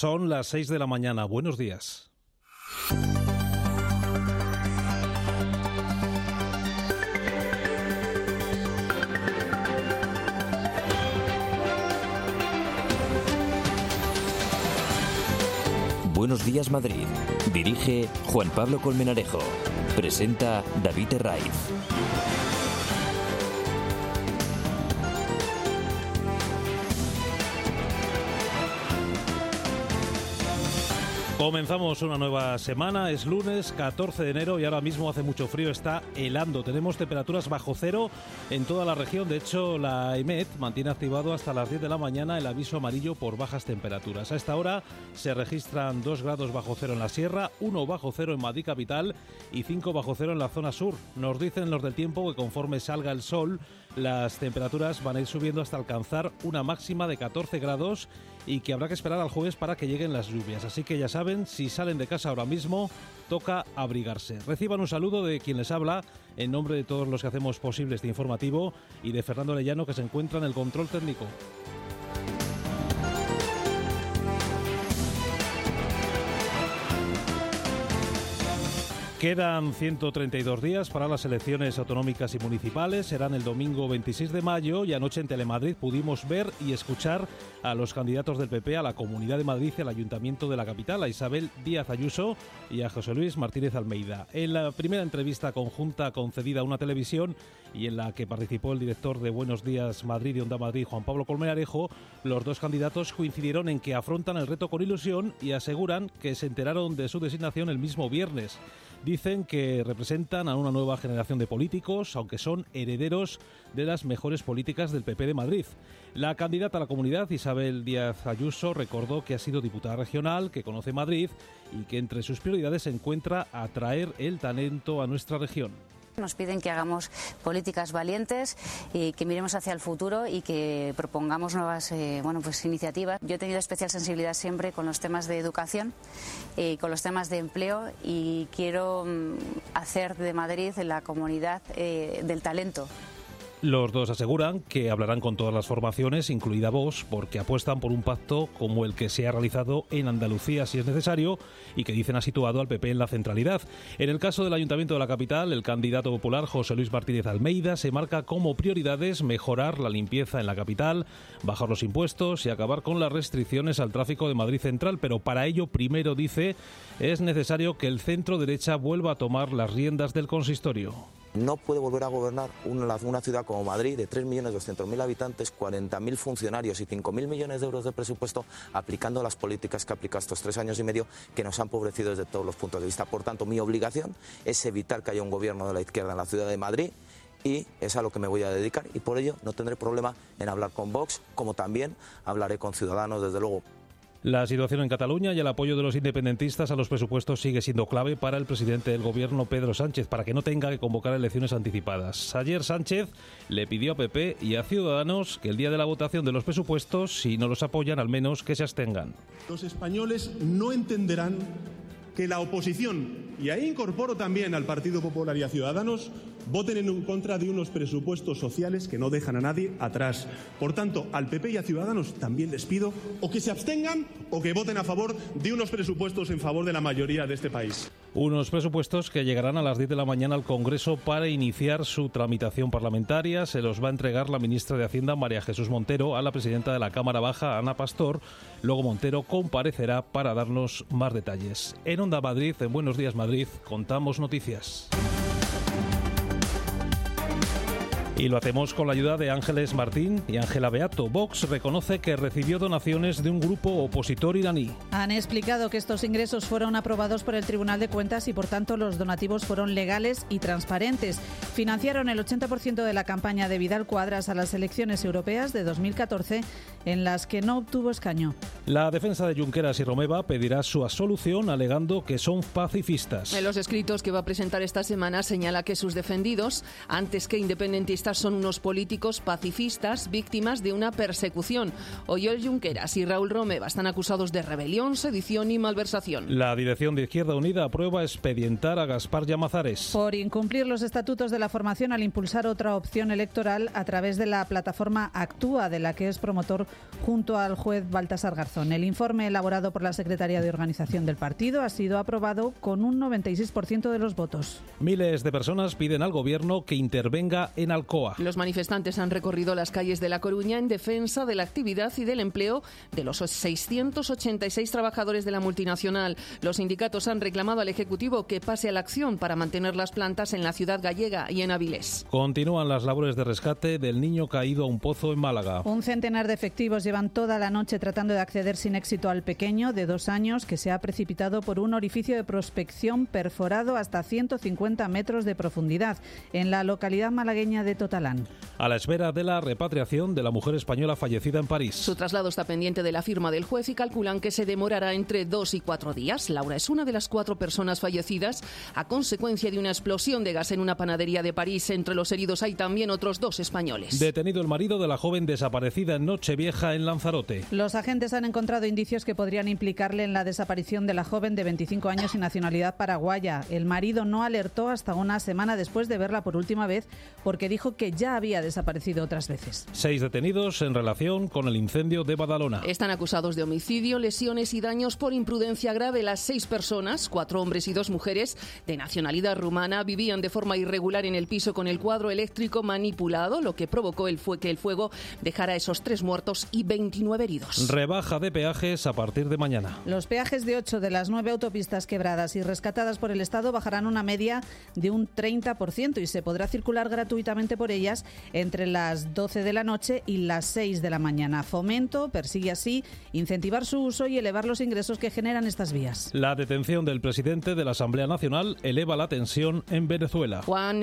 Son las 6 de la mañana. Buenos días. Buenos días, Madrid. Dirige Juan Pablo Colmenarejo. Presenta David Herraiz. Comenzamos una nueva semana, es lunes 14 de enero y ahora mismo hace mucho frío, está helando. Tenemos temperaturas bajo cero en toda la región. De hecho, la EMET mantiene activado hasta las 10 de la mañana el aviso amarillo por bajas temperaturas. A esta hora se registran 2 grados bajo cero en la sierra, 1 bajo cero en Madrid capital y 5 bajo cero en la zona sur. Nos dicen los del tiempo que conforme salga el sol, las temperaturas van a ir subiendo hasta alcanzar una máxima de 14 grados y que habrá que esperar al jueves para que lleguen las lluvias. Así que ya saben, si salen de casa ahora mismo, toca abrigarse. Reciban un saludo de quien les habla, en nombre de todos los que hacemos posible este informativo, y de Fernando Lellano, que se encuentra en el control técnico. Quedan 132 días para las elecciones autonómicas y municipales. Serán el domingo 26 de mayo y anoche en Telemadrid pudimos ver y escuchar a los candidatos del PP a la Comunidad de Madrid y al Ayuntamiento de la capital, a Isabel Díaz Ayuso y a José Luis Martínez Almeida. En la primera entrevista conjunta concedida a una televisión y en la que participó el director de Buenos Días Madrid y Onda Madrid, Juan Pablo Colmenarejo, los dos candidatos coincidieron en que afrontan el reto con ilusión y aseguran que se enteraron de su designación el mismo viernes. Dicen que representan a una nueva generación de políticos, aunque son herederos de las mejores políticas del PP de Madrid. La candidata a la comunidad, Isabel Díaz Ayuso, recordó que ha sido diputada regional, que conoce Madrid y que entre sus prioridades se encuentra atraer el talento a nuestra región. Nos piden que hagamos políticas valientes y que miremos hacia el futuro y que propongamos nuevas iniciativas. Yo he tenido especial sensibilidad siempre con los temas de educación y con los temas de empleo y quiero hacer de Madrid la comunidad del talento. Los dos aseguran que hablarán con todas las formaciones, incluida Vox, porque apuestan por un pacto como el que se ha realizado en Andalucía si es necesario y que dicen ha situado al PP en la centralidad. En el caso del Ayuntamiento de la capital, el candidato popular José Luis Martínez Almeida se marca como prioridades mejorar la limpieza en la capital, bajar los impuestos y acabar con las restricciones al tráfico de Madrid Central, pero para ello primero, dice, es necesario que el centro derecha vuelva a tomar las riendas del consistorio. No puede volver a gobernar una ciudad como Madrid de 3.200.000 habitantes, 40.000 funcionarios y 5.000 millones de euros de presupuesto aplicando las políticas que ha aplicado estos 3 años y medio que nos han empobrecido desde todos los puntos de vista. Por tanto, mi obligación es evitar que haya un gobierno de la izquierda en la ciudad de Madrid y es a lo que me voy a dedicar y por ello no tendré problema en hablar con Vox, como también hablaré con Ciudadanos, desde luego. La situación en Cataluña y el apoyo de los independentistas a los presupuestos sigue siendo clave para el presidente del gobierno, Pedro Sánchez, para que no tenga que convocar elecciones anticipadas. Ayer Sánchez le pidió a PP y a Ciudadanos que el día de la votación de los presupuestos, si no los apoyan, al menos que se abstengan. Los españoles no entenderán que la oposición, y ahí incorporo también al Partido Popular y a Ciudadanos, voten en contra de unos presupuestos sociales que no dejan a nadie atrás. Por tanto, al PP y a Ciudadanos también les pido o que se abstengan o que voten a favor de unos presupuestos en favor de la mayoría de este país. Unos presupuestos que llegarán a las 10 de la mañana al Congreso para iniciar su tramitación parlamentaria. Se los va a entregar la ministra de Hacienda, María Jesús Montero, a la presidenta de la Cámara Baja, Ana Pastor. Luego Montero comparecerá para darnos más detalles. En Onda Madrid, en Buenos Días Madrid, contamos noticias. Y lo hacemos con la ayuda de Ángeles Martín y Ángela Beato. Vox reconoce que recibió donaciones de un grupo opositor iraní. Han explicado que estos ingresos fueron aprobados por el Tribunal de Cuentas y por tanto los donativos fueron legales y transparentes. Financiaron el 80% de la campaña de Vidal Quadras a las elecciones europeas de 2014 en las que no obtuvo escaño. La defensa de Junqueras y Romeva pedirá su absolución alegando que son pacifistas. En los escritos que va a presentar esta semana señala que sus defendidos, antes que independentistas, socialistas son unos políticos pacifistas víctimas de una persecución. Oriol Junqueras y Raúl Romeva están acusados de rebelión, sedición y malversación. La dirección de Izquierda Unida aprueba expedientar a Gaspar Llamazares por incumplir los estatutos de la formación al impulsar otra opción electoral a través de la plataforma Actúa, de la que es promotor junto al juez Baltasar Garzón. El informe elaborado por la Secretaría de Organización del partido ha sido aprobado con un 96% de los votos. Miles de personas piden al gobierno que intervenga en Alcoa. Los manifestantes han recorrido las calles de La Coruña en defensa de la actividad y del empleo de los 686 trabajadores de la multinacional. Los sindicatos han reclamado al Ejecutivo que pase a la acción para mantener las plantas en la ciudad gallega y en Avilés. Continúan las labores de rescate del niño caído a un pozo en Málaga. Un centenar de efectivos llevan toda la noche tratando de acceder sin éxito al pequeño de 2 años que se ha precipitado por un orificio de prospección perforado hasta 150 metros de profundidad en la localidad malagueña de Totalán. A la espera de la repatriación de la mujer española fallecida en París. Su traslado está pendiente de la firma del juez y calculan que se demorará entre 2 y 4 días. Laura es una de las 4 personas fallecidas a consecuencia de una explosión de gas en una panadería de París. Entre los heridos hay también otros 2 españoles. Detenido el marido de la joven desaparecida en Nochevieja, en Lanzarote. Los agentes han encontrado indicios que podrían implicarle en la desaparición de la joven de 25 años y nacionalidad paraguaya. El marido no alertó hasta una semana después de verla por última vez porque dijo que ya había desaparecido otras veces. 6 detenidos en relación con el incendio de Badalona. Están acusados de homicidio, lesiones y daños por imprudencia grave. Las 6 personas, 4 hombres y 2 mujeres, de nacionalidad rumana, vivían de forma irregular en el piso con el cuadro eléctrico manipulado, lo que provocó que el fuego dejara esos 3 muertos y 29 heridos. Rebaja de peajes a partir de mañana. Los peajes de 8 de las 9 autopistas quebradas y rescatadas por el Estado bajarán una media de un 30% y se podrá circular gratuitamente por ellas entre las 12 de la noche y las 6 de la mañana. Fomento persigue así incentivar su uso y elevar los ingresos que generan estas vías. La detención del presidente de la Asamblea Nacional eleva la tensión en Venezuela. Juan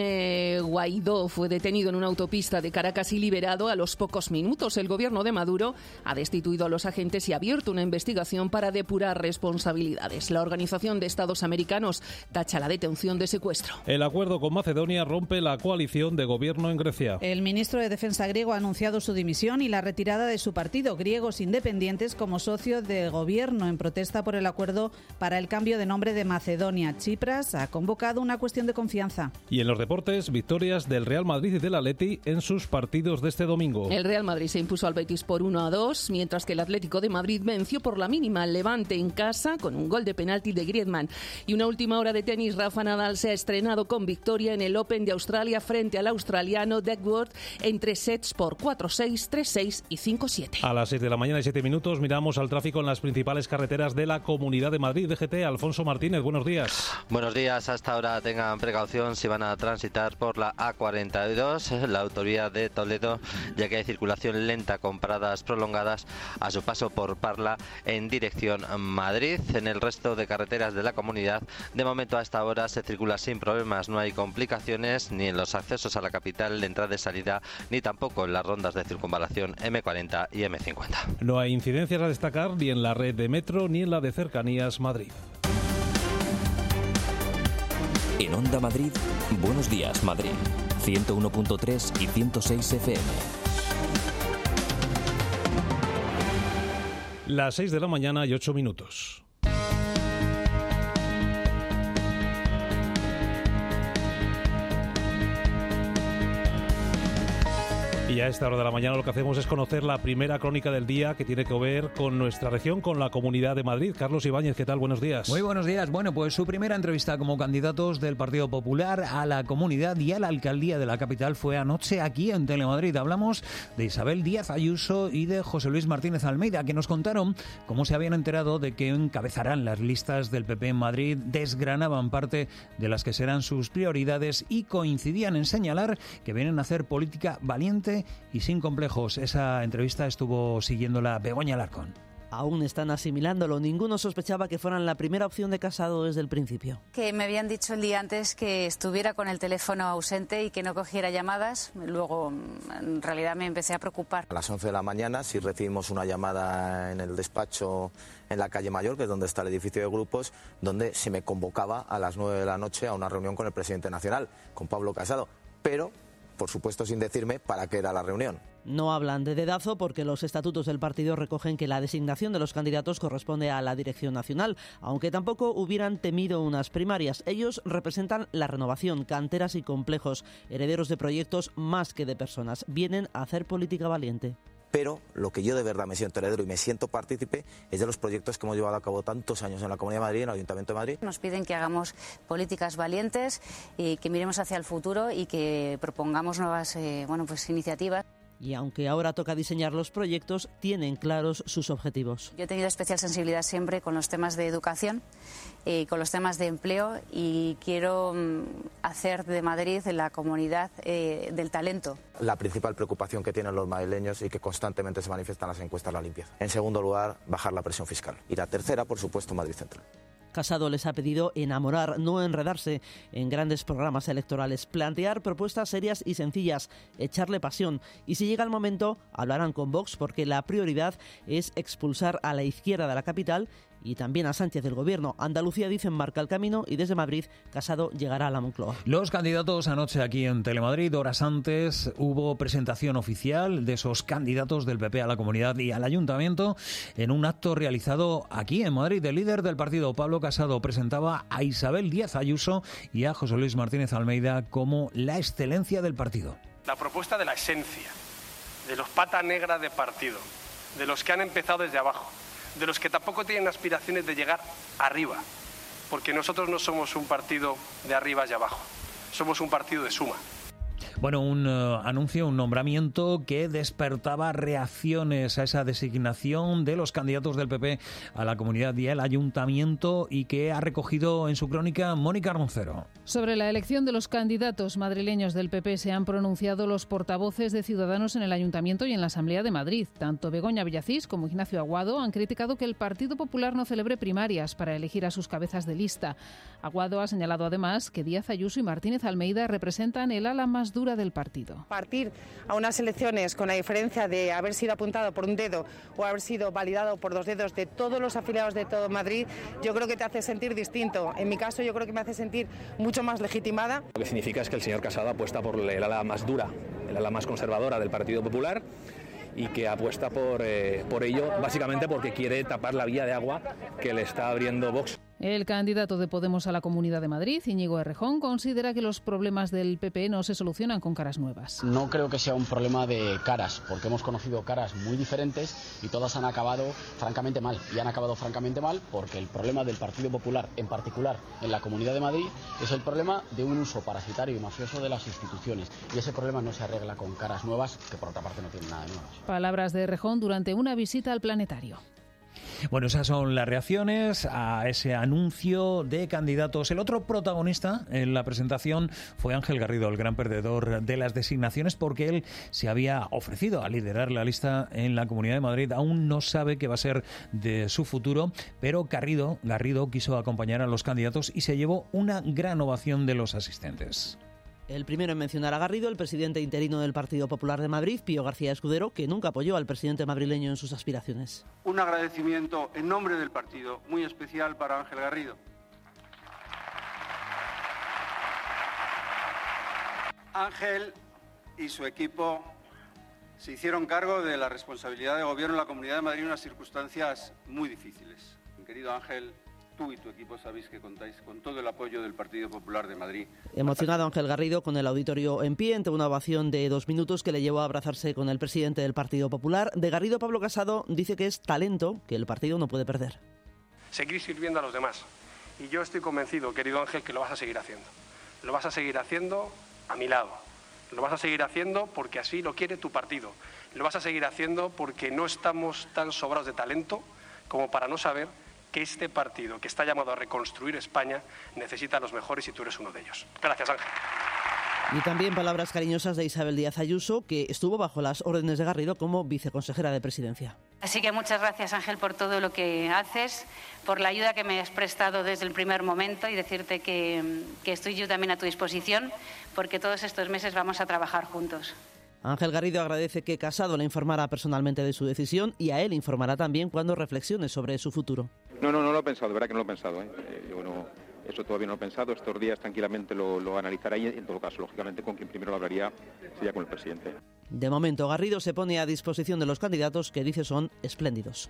Guaidó fue detenido en una autopista de Caracas y liberado a los pocos minutos. El gobierno de Maduro ha destituido a los agentes y ha abierto una investigación para depurar responsabilidades. La Organización de Estados Americanos tacha la detención de secuestro. El acuerdo con Macedonia rompe la coalición de gobierno en Grecia. El ministro de Defensa griego ha anunciado su dimisión y la retirada de su partido, Griegos Independientes, como socio de gobierno en protesta por el acuerdo para el cambio de nombre de Macedonia. Tsipras ha convocado una cuestión de confianza. Y en los deportes, victorias del Real Madrid y del Atleti en sus partidos de este domingo. El Real Madrid se impuso al Betis por 1-2, mientras que el Atlético de Madrid venció por la mínima al Levante en casa con un gol de penalti de Griezmann. Y una última hora de tenis, Rafa Nadal se ha estrenado con victoria en el Open de Australia frente al australiano Duckworth en 3 sets por 4-6, 3-6 y 5-7. A las 6 de la mañana y 7 minutos miramos al tráfico en las principales carreteras de la Comunidad de Madrid. DGT, Alfonso Martínez, buenos días. Buenos días, hasta ahora tengan precaución si van a transitar por la A42, la autovía de Toledo, ya que hay circulación lenta con paradas prolongadas a su paso por Parla en dirección Madrid. En el resto de carreteras de la comunidad, de momento a esta hora se circula sin problemas, no hay complicaciones ni en los accesos a la capital de entrada y salida, ni tampoco en las rondas de circunvalación M40 y M50. No hay incidencias a destacar ni en la red de metro ni en la de Cercanías Madrid. En Onda Madrid, Buenos Días Madrid, 101.3 y 106 FM. Las 6 de la mañana y 8 minutos. Y a esta hora de la mañana lo que hacemos es conocer la primera crónica del día que tiene que ver con nuestra región, con la Comunidad de Madrid. Carlos Ibáñez, ¿qué tal? Buenos días. Muy buenos días. Bueno, pues su primera entrevista como candidatos del Partido Popular a la Comunidad y a la Alcaldía de la capital fue anoche aquí en Telemadrid. Hablamos de Isabel Díaz Ayuso y de José Luis Martínez Almeida, que nos contaron cómo se habían enterado de que encabezarán las listas del PP en Madrid, desgranaban parte de las que serán sus prioridades y coincidían en señalar que vienen a hacer política valiente y sin complejos. Esa entrevista estuvo siguiéndola Begoña Alarcón. Aún están asimilándolo. Ninguno sospechaba que fueran la primera opción de Casado desde el principio. Que me habían dicho el día antes que estuviera con el teléfono ausente y que no cogiera llamadas. Luego, en realidad, me empecé a preocupar. A las 11 de la mañana sí recibimos una llamada en el despacho en la calle Mayor, que es donde está el edificio de grupos, donde se me convocaba a las 9 de la noche a una reunión con el presidente nacional, con Pablo Casado. Pero por supuesto sin decirme para qué era la reunión. No hablan de dedazo porque los estatutos del partido recogen que la designación de los candidatos corresponde a la dirección nacional, aunque tampoco hubieran temido unas primarias. Ellos representan la renovación, canteras y complejos, herederos de proyectos más que de personas. Vienen a hacer política valiente. Pero lo que yo de verdad me siento heredero y me siento partícipe es de los proyectos que hemos llevado a cabo tantos años en la Comunidad de Madrid, en el Ayuntamiento de Madrid. Nos piden que hagamos políticas valientes y que miremos hacia el futuro y que propongamos nuevas iniciativas. Y aunque ahora toca diseñar los proyectos, tienen claros sus objetivos. Yo he tenido especial sensibilidad siempre con los temas de educación, con los temas de empleo y quiero hacer de Madrid la comunidad del talento. La principal preocupación que tienen los madrileños y que constantemente se manifiestan en las encuestas, la limpieza. En segundo lugar, bajar la presión fiscal. Y la tercera, por supuesto, Madrid Central. Casado les ha pedido enamorar, no enredarse en grandes programas electorales, plantear propuestas serias y sencillas, echarle pasión. Y si llega el momento, hablarán con Vox porque la prioridad es expulsar a la izquierda de la capital y también a Sánchez del Gobierno. Andalucía, dicen, marca el camino y desde Madrid, Casado llegará a la Moncloa. Los candidatos anoche aquí en Telemadrid, horas antes, hubo presentación oficial de esos candidatos del PP a la Comunidad y al Ayuntamiento en un acto realizado aquí en Madrid. El líder del partido, Pablo Casado, presentaba a Isabel Díaz Ayuso y a José Luis Martínez Almeida como la excelencia del partido. La propuesta de la esencia, de los pata negra de partido, de los que han empezado desde abajo, de los que tampoco tienen aspiraciones de llegar arriba, porque nosotros no somos un partido de arriba y abajo, somos un partido de suma. Bueno, un anuncio, un nombramiento que despertaba reacciones a esa designación de los candidatos del PP a la Comunidad y al Ayuntamiento y que ha recogido en su crónica Mónica Roncero. Sobre la elección de los candidatos madrileños del PP se han pronunciado los portavoces de Ciudadanos en el Ayuntamiento y en la Asamblea de Madrid. Tanto Begoña Villacís como Ignacio Aguado han criticado que el Partido Popular no celebre primarias para elegir a sus cabezas de lista. Aguado ha señalado además que Díaz Ayuso y Martínez Almeida representan el ala más dura del partido. Partir a unas elecciones con la diferencia de haber sido apuntado por un dedo o haber sido validado por dos dedos de todos los afiliados de todo Madrid, yo creo que te hace sentir distinto. En mi caso, yo creo que me hace sentir mucho más legitimada. Lo que significa es que el señor Casado apuesta por el ala más dura, el ala más conservadora del Partido Popular y que apuesta por ello, básicamente porque quiere tapar la vía de agua que le está abriendo Vox. El candidato de Podemos a la Comunidad de Madrid, Íñigo Errejón, considera que los problemas del PP no se solucionan con caras nuevas. No creo que sea un problema de caras, porque hemos conocido caras muy diferentes y todas han acabado francamente mal. Y han acabado francamente mal porque el problema del Partido Popular, en particular en la Comunidad de Madrid, es el problema de un uso parasitario y mafioso de las instituciones. Y ese problema no se arregla con caras nuevas, que por otra parte no tienen nada de nuevas. Palabras de Errejón durante una visita al planetario. Bueno, esas son las reacciones a ese anuncio de candidatos. El otro protagonista en la presentación fue Ángel Garrido, el gran perdedor de las designaciones, porque él se había ofrecido a liderar la lista en la Comunidad de Madrid. Aún no sabe qué va a ser de su futuro, pero Garrido quiso acompañar a los candidatos y se llevó una gran ovación de los asistentes. El primero en mencionar a Garrido, el presidente interino del Partido Popular de Madrid, Pío García Escudero, que nunca apoyó al presidente madrileño en sus aspiraciones. Un agradecimiento en nombre del partido muy especial para Ángel Garrido. Ángel y su equipo se hicieron cargo de la responsabilidad de gobierno en la Comunidad de Madrid en unas circunstancias muy difíciles. Mi querido Ángel, tú y tu equipo sabéis que contáis con todo el apoyo del Partido Popular de Madrid. Emocionado Ángel Garrido con el auditorio en pie, ante una ovación de 2 minutos que le llevó a abrazarse con el presidente del Partido Popular. De Garrido, Pablo Casado dice que es talento que el partido no puede perder. Seguir sirviendo a los demás. Y yo estoy convencido, querido Ángel, que lo vas a seguir haciendo. Lo vas a seguir haciendo a mi lado. Lo vas a seguir haciendo porque así lo quiere tu partido. Lo vas a seguir haciendo porque no estamos tan sobrados de talento como para no saber que este partido, que está llamado a reconstruir España, necesita a los mejores y tú eres uno de ellos. Gracias, Ángel. Y también palabras cariñosas de Isabel Díaz Ayuso, que estuvo bajo las órdenes de Garrido como viceconsejera de Presidencia. Así que muchas gracias, Ángel, por todo lo que haces, por la ayuda que me has prestado desde el primer momento y decirte que estoy yo también a tu disposición, porque todos estos meses vamos a trabajar juntos. Ángel Garrido agradece que Casado le informara personalmente de su decisión y a él informará también cuando reflexione sobre su futuro. No lo he pensado, de verdad que no lo he pensado. Eso todavía no lo he pensado. Estos días tranquilamente lo analizará y, en todo caso, lógicamente, con quien primero lo hablaría sería con el presidente. De momento, Garrido se pone a disposición de los candidatos, que dice son espléndidos.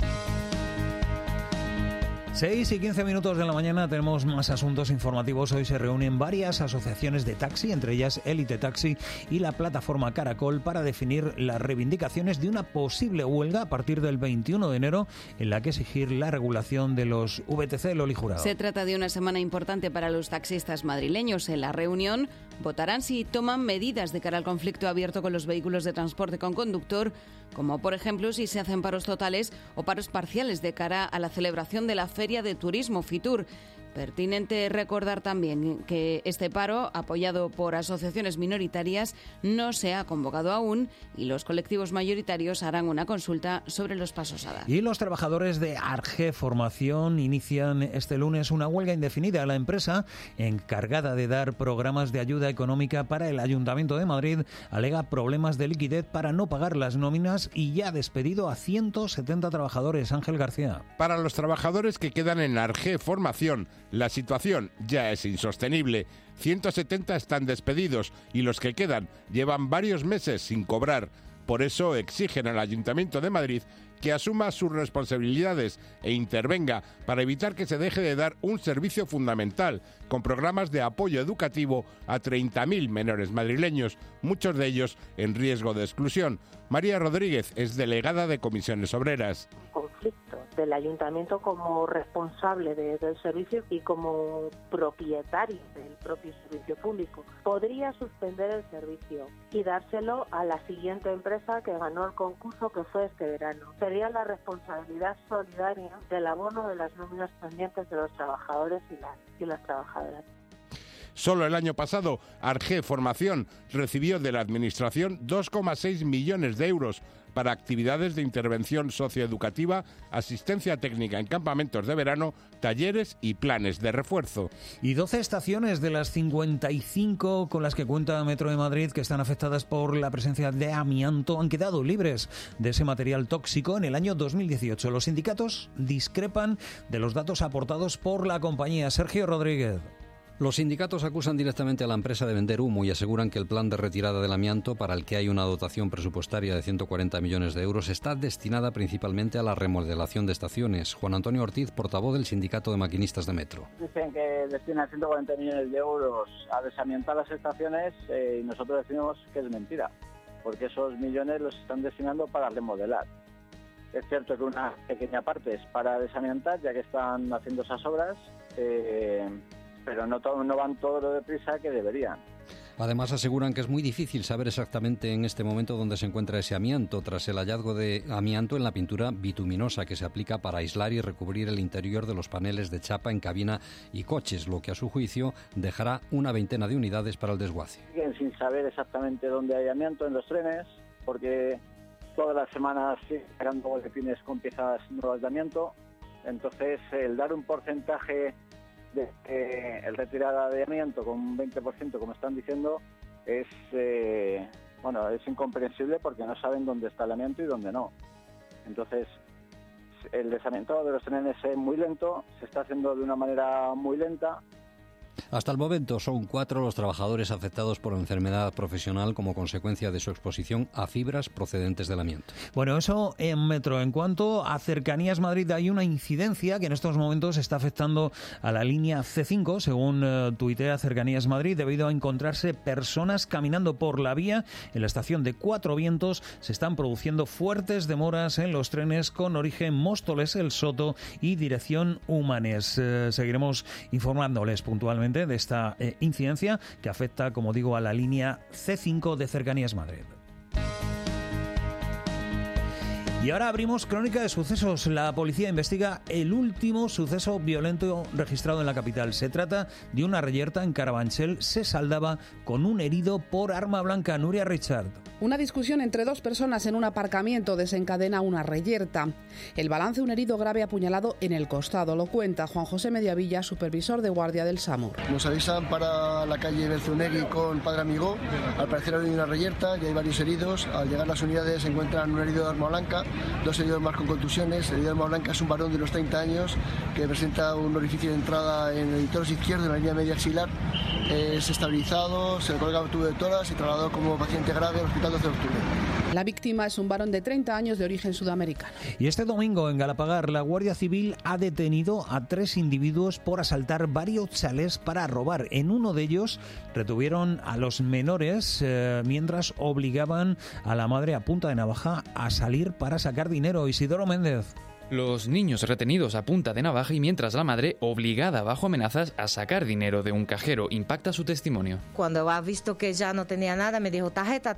6 y 15 minutos de la mañana, tenemos más asuntos informativos. Hoy se reúnen varias asociaciones de taxi, entre ellas Élite Taxi y la plataforma Caracol, para definir las reivindicaciones de una posible huelga a partir del 21 de enero, en la que exigir la regulación de los VTC. Loli Jurado. Se trata de una semana importante para los taxistas madrileños. En la reunión votarán si toman medidas de cara al conflicto abierto con los vehículos de transporte con conductor, como por ejemplo si se hacen paros totales o paros parciales de cara a la celebración de la Feria de Turismo Fitur. Pertinente recordar también que este paro, apoyado por asociaciones minoritarias, no se ha convocado aún y los colectivos mayoritarios harán una consulta sobre los pasos a dar. Y los trabajadores de Arge Formación inician este lunes una huelga indefinida. La empresa, encargada de dar programas de ayuda económica para el Ayuntamiento de Madrid, alega problemas de liquidez para no pagar las nóminas y ya ha despedido a 170 trabajadores. Ángel García. Para los trabajadores que quedan en Arge Formación, la situación ya es insostenible. 170 están despedidos y los que quedan llevan varios meses sin cobrar. Por eso exigen al Ayuntamiento de Madrid que asuma sus responsabilidades e intervenga para evitar que se deje de dar un servicio fundamental con programas de apoyo educativo a 30.000 menores madrileños, muchos de ellos en riesgo de exclusión. María Rodríguez es delegada de Comisiones Obreras. Conflicto del Ayuntamiento como responsable del servicio y como propietario del propio servicio público. Podría suspender el servicio y dárselo a la siguiente empresa que ganó el concurso, que fue este verano. Sería la responsabilidad solidaria del abono de las nóminas pendientes de los trabajadores y las trabajadoras. Solo el año pasado, Arge Formación recibió de la Administración 2,6 millones de euros para actividades de intervención socioeducativa, asistencia técnica en campamentos de verano, talleres y planes de refuerzo. Y 12 estaciones de las 55 con las que cuenta Metro de Madrid, que están afectadas por la presencia de amianto, han quedado libres de ese material tóxico en el año 2018. Los sindicatos discrepan de los datos aportados por la compañía. Sergio Rodríguez. Los sindicatos acusan directamente a la empresa de vender humo y aseguran que el plan de retirada del amianto, para el que hay una dotación presupuestaria de 140 millones de euros, está destinada principalmente a la remodelación de estaciones. Juan Antonio Ortiz, portavoz del Sindicato de Maquinistas de Metro. Dicen que destinan 140 millones de euros a desamiantar las estaciones y nosotros decimos que es mentira, porque esos millones los están destinando para remodelar. Es cierto que una pequeña parte es para desamiantar, ya que están haciendo esas obras, pero no van todo lo deprisa que deberían. Además, aseguran que es muy difícil saber exactamente en este momento dónde se encuentra ese amianto, tras el hallazgo de amianto en la pintura bituminosa que se aplica para aislar y recubrir el interior de los paneles de chapa en cabina y coches, lo que a su juicio dejará una veintena de unidades para el desguace. Siguen sin saber exactamente dónde hay amianto en los trenes, porque todas las semanas siguen sacando boletines con piezas nuevas de amianto. Entonces, el dar un porcentaje de el retirada de amianto con un 20%, como están diciendo, es incomprensible, porque no saben dónde está el amianto y dónde no. Entonces, el desamiantado de los trenes es muy lento, se está haciendo de una manera muy lenta. Hasta el momento son 4 los trabajadores afectados por enfermedad profesional como consecuencia de su exposición a fibras procedentes del amianto. Bueno, eso en Metro. En cuanto a Cercanías Madrid, hay una incidencia que en estos momentos está afectando a la línea C5, según tuitea Cercanías Madrid, debido a encontrarse personas caminando por la vía. En la estación de Cuatro Vientos se están produciendo fuertes demoras en los trenes con origen Móstoles, El Soto y dirección Humanes. Seguiremos informándoles puntualmente de esta incidencia que afecta, como digo, a la línea C5 de Cercanías Madrid. Y ahora abrimos crónica de sucesos. La policía investiga el último suceso violento registrado en la capital. Se trata de una reyerta en Carabanchel. Se saldaba con un herido por arma blanca. Nuria Richard. Una discusión entre 2 personas en un aparcamiento desencadena una reyerta. El balance, un herido grave apuñalado en el costado. Lo cuenta Juan José Mediavilla, supervisor de guardia del SAMUR. Nos avisan para la calle Belzunegui con Padre Amigó. Al parecer hay una reyerta y hay varios heridos. Al llegar las unidades se encuentran un herido de arma blanca 2 heridos más con contusiones. El herido más blanca es un varón de unos 30 años que presenta un orificio de entrada en el tórax izquierdo, en la línea media axilar. Es estabilizado, se le coloca un tubo de tórax y trasladado como paciente grave al hospital 12 de octubre. La víctima es un varón de 30 años de origen sudamericano. Y este domingo en Galapagar la Guardia Civil ha detenido a 3 individuos por asaltar varios chalés para robar. En uno de ellos retuvieron a los menores mientras obligaban a la madre a punta de navaja a salir para sacar dinero. Isidoro Méndez. Los niños retenidos a punta de navaja y mientras la madre, obligada bajo amenazas a sacar dinero de un cajero, impacta su testimonio. Cuando ha visto que ya no tenía nada, me dijo, tarjeta.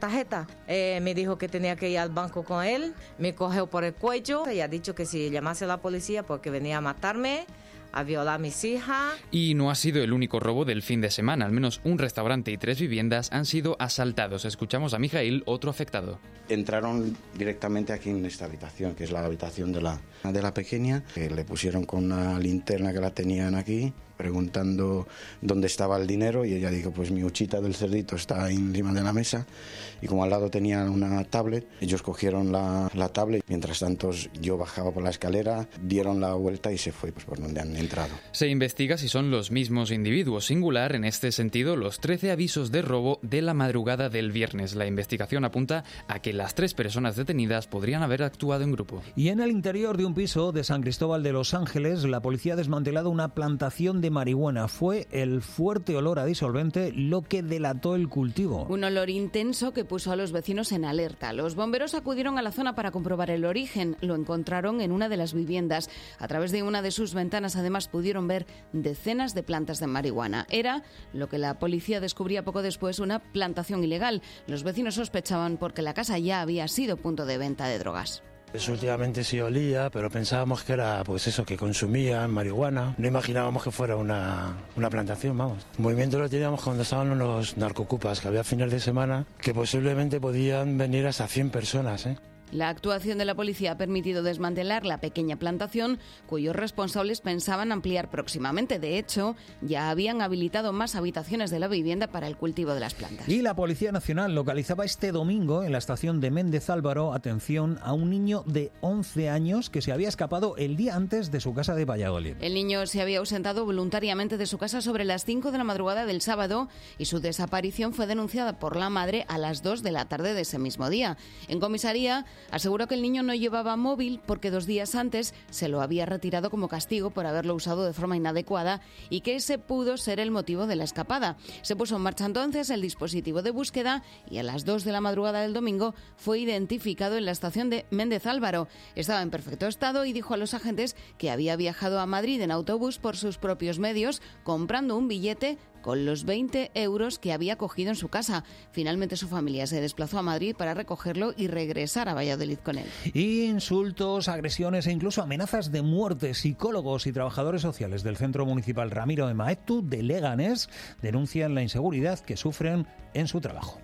Me dijo que tenía que ir al banco con él, me cogió por el cuello y ha dicho que si llamase a la policía porque venía a matarme, a violar a mis hijas. Y no ha sido el único robo del fin de semana. Al menos un restaurante y 3 viviendas han sido asaltados. Escuchamos a Mijail, otro afectado. Entraron directamente aquí en esta habitación, que es la habitación de la pequeña. Le pusieron con una linterna que la tenían aquí, preguntando dónde estaba el dinero, y ella dijo, pues mi huchita del cerdito está ahí encima de la mesa, y como al lado tenían una tablet, ellos cogieron la tablet, mientras tanto yo bajaba por la escalera, dieron la vuelta y se fue pues, por donde han entrado. Se investiga si son los mismos individuos. Singular en este sentido los 13 avisos de robo de la madrugada del viernes. La investigación apunta a que las 3 personas detenidas podrían haber actuado en grupo. Y en el interior de un piso de San Cristóbal de los Ángeles, la policía ha desmantelado una plantación de marihuana. Fue el fuerte olor a disolvente lo que delató el cultivo. Un olor intenso que puso a los vecinos en alerta. Los bomberos acudieron a la zona para comprobar el origen. Lo encontraron en una de las viviendas. A través de una de sus ventanas, además, pudieron ver decenas de plantas de marihuana. Era lo que la policía descubría poco después, una plantación ilegal. Los vecinos sospechaban porque la casa ya había sido punto de venta de drogas. Eso últimamente sí olía, pero pensábamos que era pues eso, que consumían marihuana. No imaginábamos que fuera una plantación, vamos. El movimiento lo teníamos cuando estaban los narcocupas, que había fines de semana, que posiblemente podían venir hasta 100 personas, ¿eh? La actuación de la policía ha permitido desmantelar la pequeña plantación, cuyos responsables pensaban ampliar próximamente. De hecho, ya habían habilitado más habitaciones de la vivienda para el cultivo de las plantas. Y la Policía Nacional localizaba este domingo en la estación de Méndez Álvaro, atención, a un niño de 11 años que se había escapado el día antes de su casa de Valladolid. El niño se había ausentado voluntariamente de su casa sobre las 5 de la madrugada del sábado y su desaparición fue denunciada por la madre a las 2 de la tarde de ese mismo día. En comisaría aseguró que el niño no llevaba móvil porque 2 días antes se lo había retirado como castigo por haberlo usado de forma inadecuada y que ese pudo ser el motivo de la escapada. Se puso en marcha entonces el dispositivo de búsqueda y a las 2 de la madrugada del domingo fue identificado en la estación de Méndez Álvaro. Estaba en perfecto estado y dijo a los agentes que había viajado a Madrid en autobús por sus propios medios, comprando un billete con los 20 euros que había cogido en su casa. Finalmente su familia se desplazó a Madrid para recogerlo y regresar a Valladolid con él. Insultos, agresiones e incluso amenazas de muerte. Psicólogos y trabajadores sociales del Centro Municipal Ramiro de Maeztu de Leganés denuncian la inseguridad que sufren en su trabajo.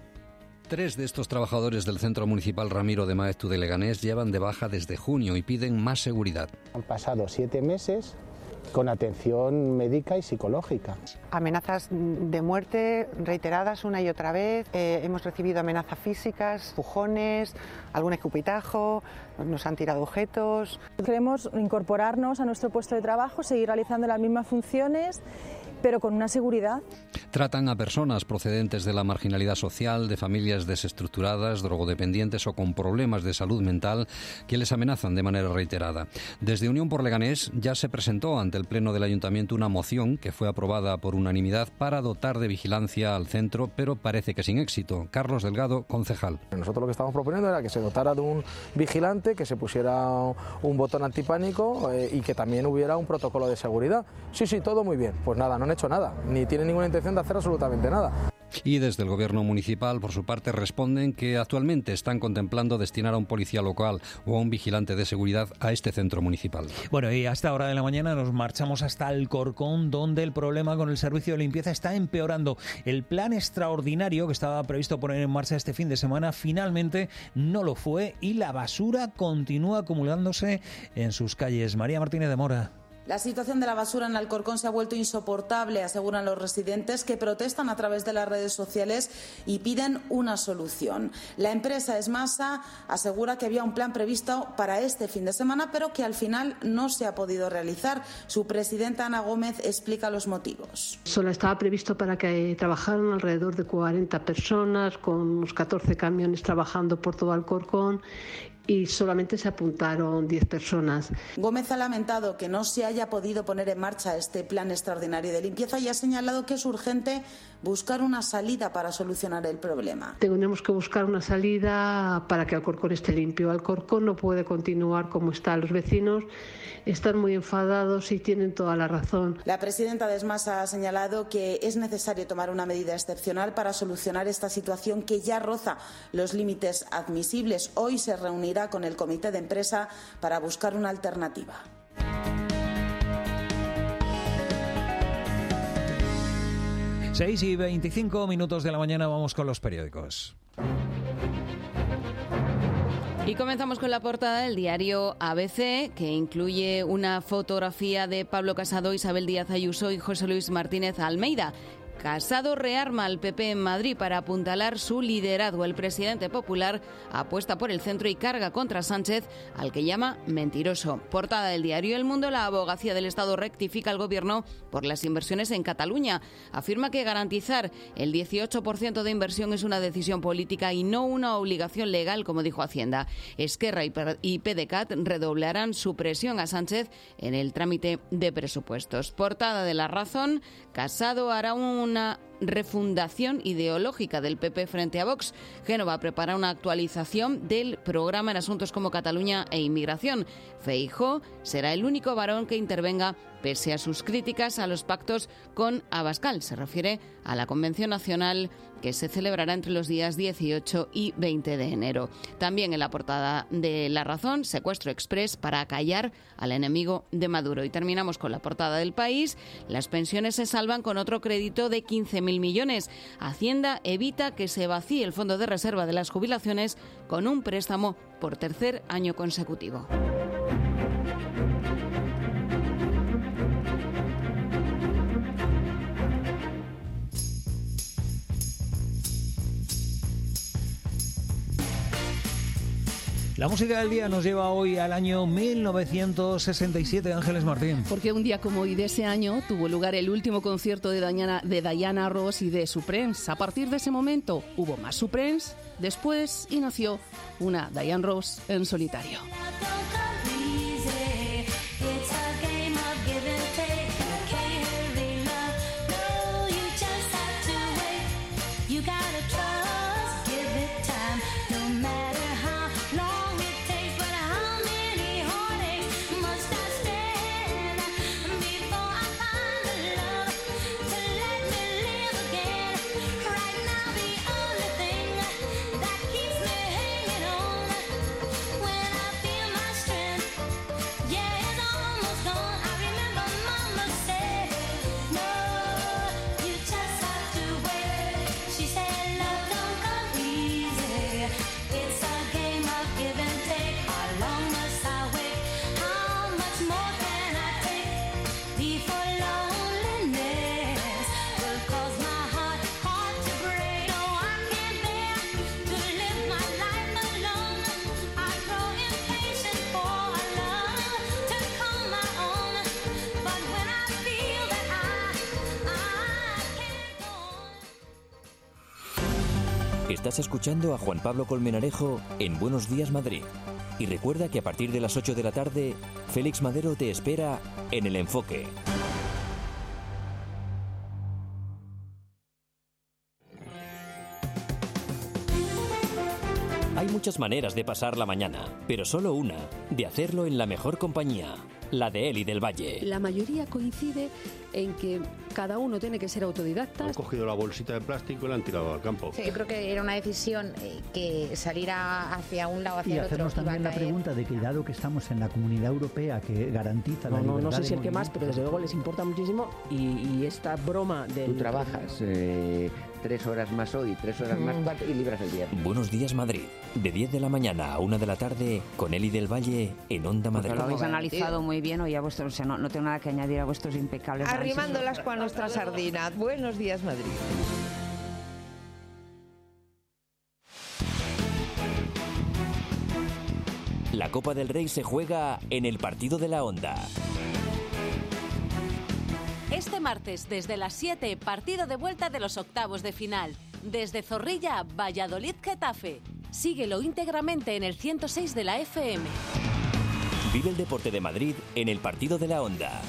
3 de estos trabajadores del Centro Municipal Ramiro de Maeztu de Leganés llevan de baja desde junio y piden más seguridad. Han pasado 7 meses con atención médica y psicológica. Amenazas de muerte reiteradas una y otra vez. Hemos recibido amenazas físicas, empujones, algún escupitajo, nos han tirado objetos. Queremos incorporarnos a nuestro puesto de trabajo, seguir realizando las mismas funciones, pero con una seguridad. Tratan a personas procedentes de la marginalidad social, de familias desestructuradas, drogodependientes o con problemas de salud mental que les amenazan de manera reiterada. Desde Unión por Leganés ya se presentó ante el Pleno del Ayuntamiento una moción que fue aprobada por unanimidad para dotar de vigilancia al centro, pero parece que sin éxito. Carlos Delgado, concejal. Nosotros lo que estábamos proponiendo era que se dotara de un vigilante, que se pusiera un botón antipánico y que también hubiera un protocolo de seguridad. Sí, todo muy bien. Pues nada, no han hecho nada, ni tienen ninguna intención de hacer absolutamente nada. Y desde el Gobierno municipal, por su parte, responden que actualmente están contemplando destinar a un policía local o a un vigilante de seguridad a este centro municipal. Bueno, y a esta hora de la mañana nos marchamos hasta Alcorcón, donde el problema con el servicio de limpieza está empeorando. El plan extraordinario que estaba previsto poner en marcha este fin de semana finalmente no lo fue y la basura continúa acumulándose en sus calles. María Martínez de Mora. La situación de la basura en Alcorcón se ha vuelto insoportable, aseguran los residentes que protestan a través de las redes sociales y piden una solución. La empresa Esmasa asegura que había un plan previsto para este fin de semana, pero que al final no se ha podido realizar. Su presidenta Ana Gómez explica los motivos. Solo estaba previsto para que trabajaran alrededor de 40 personas, con unos 14 camiones trabajando por todo Alcorcón, y solamente se apuntaron 10 personas. Gómez ha lamentado que no se haya podido poner en marcha este plan extraordinario de limpieza y ha señalado que es urgente buscar una salida para solucionar el problema. Tenemos que buscar una salida para que Alcorcón esté limpio. Alcorcón no puede continuar como está. Los vecinos están muy enfadados y tienen toda la razón. La presidenta de Esmasa ha señalado que es necesario tomar una medida excepcional para solucionar esta situación que ya roza los límites admisibles. Hoy se reunirá con el comité de empresa para buscar una alternativa. Seis y 25 minutos de la mañana, vamos con los periódicos. Y comenzamos con la portada del diario ABC, que incluye una fotografía de Pablo Casado, Isabel Díaz Ayuso y José Luis Martínez Almeida. Casado rearma al PP en Madrid para apuntalar su liderazgo. El presidente popular apuesta por el centro y carga contra Sánchez, al que llama mentiroso. Portada del diario El Mundo, la Abogacía del Estado rectifica al Gobierno por las inversiones en Cataluña. Afirma que garantizar el 18% de inversión es una decisión política y no una obligación legal, como dijo Hacienda. Esquerra y PDeCAT redoblarán su presión a Sánchez en el trámite de presupuestos. Portada de La Razón, Casado hará una refundación ideológica del PP frente a Vox. Génova prepara una actualización del programa en asuntos como Cataluña e inmigración. Feijóo será el único varón que intervenga pese a sus críticas a los pactos con Abascal. Se refiere a la Convención Nacional que se celebrará entre los días 18 y 20 de enero. También en la portada de La Razón, secuestro express para acallar al enemigo de Maduro. Y terminamos con la portada del País. Las pensiones se salvan con otro crédito de 15.000 millones. Hacienda evita que se vacíe el fondo de reserva de las jubilaciones con un préstamo por tercer año consecutivo. La música del día nos lleva hoy al año 1967, Ángeles Martín. Porque un día como hoy de ese año tuvo lugar el último concierto de Diana Ross y de Supremes. A partir de ese momento hubo más Supremes, después y nació una Diana Ross en solitario. Estás escuchando a Juan Pablo Colmenarejo en Buenos Días Madrid. Y recuerda que a partir de las 8 de la tarde, Félix Madero te espera en El Enfoque. Hay muchas maneras de pasar la mañana, pero solo una, de hacerlo en la mejor compañía, la de Eli del Valle. La mayoría coincide en que cada uno tiene que ser autodidacta. Han cogido la bolsita de plástico y la han tirado al campo. Sí, yo creo que era una decisión que saliera hacia un lado, hacia el otro. Y hacernos también la pregunta de que dado que estamos en la Comunidad Europea que garantiza la libertad. No sé si el que más, pero desde luego les importa muchísimo y esta broma del... Tú trabajas 3 horas más hoy, 3 horas más y libras el viernes. Buenos días Madrid, de 10 de la mañana a 1 de la tarde, con Eli del Valle en Onda Madrid. Lo habéis analizado muy bien, hoy a vuestros, o sea, no tengo nada que añadir a vuestros impecables análisis. Arrimándolas con nuestra sardina. Buenos días Madrid. La Copa del Rey se juega en el partido de la Onda. Este martes, desde las 7, partido de vuelta de los octavos de final. Desde Zorrilla, Valladolid-Getafe. Síguelo íntegramente en el 106 de la FM. Vive el deporte de Madrid en el partido de la Onda.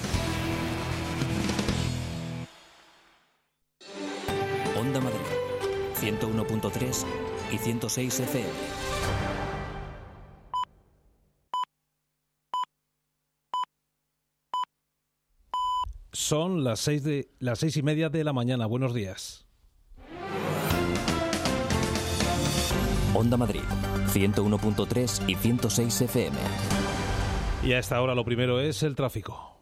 Onda Madrid, 101.3 y 106 FM. Son las 6:30 de la mañana. Buenos días. Onda Madrid, 101.3 y 106 FM. Y a esta hora lo primero es el tráfico.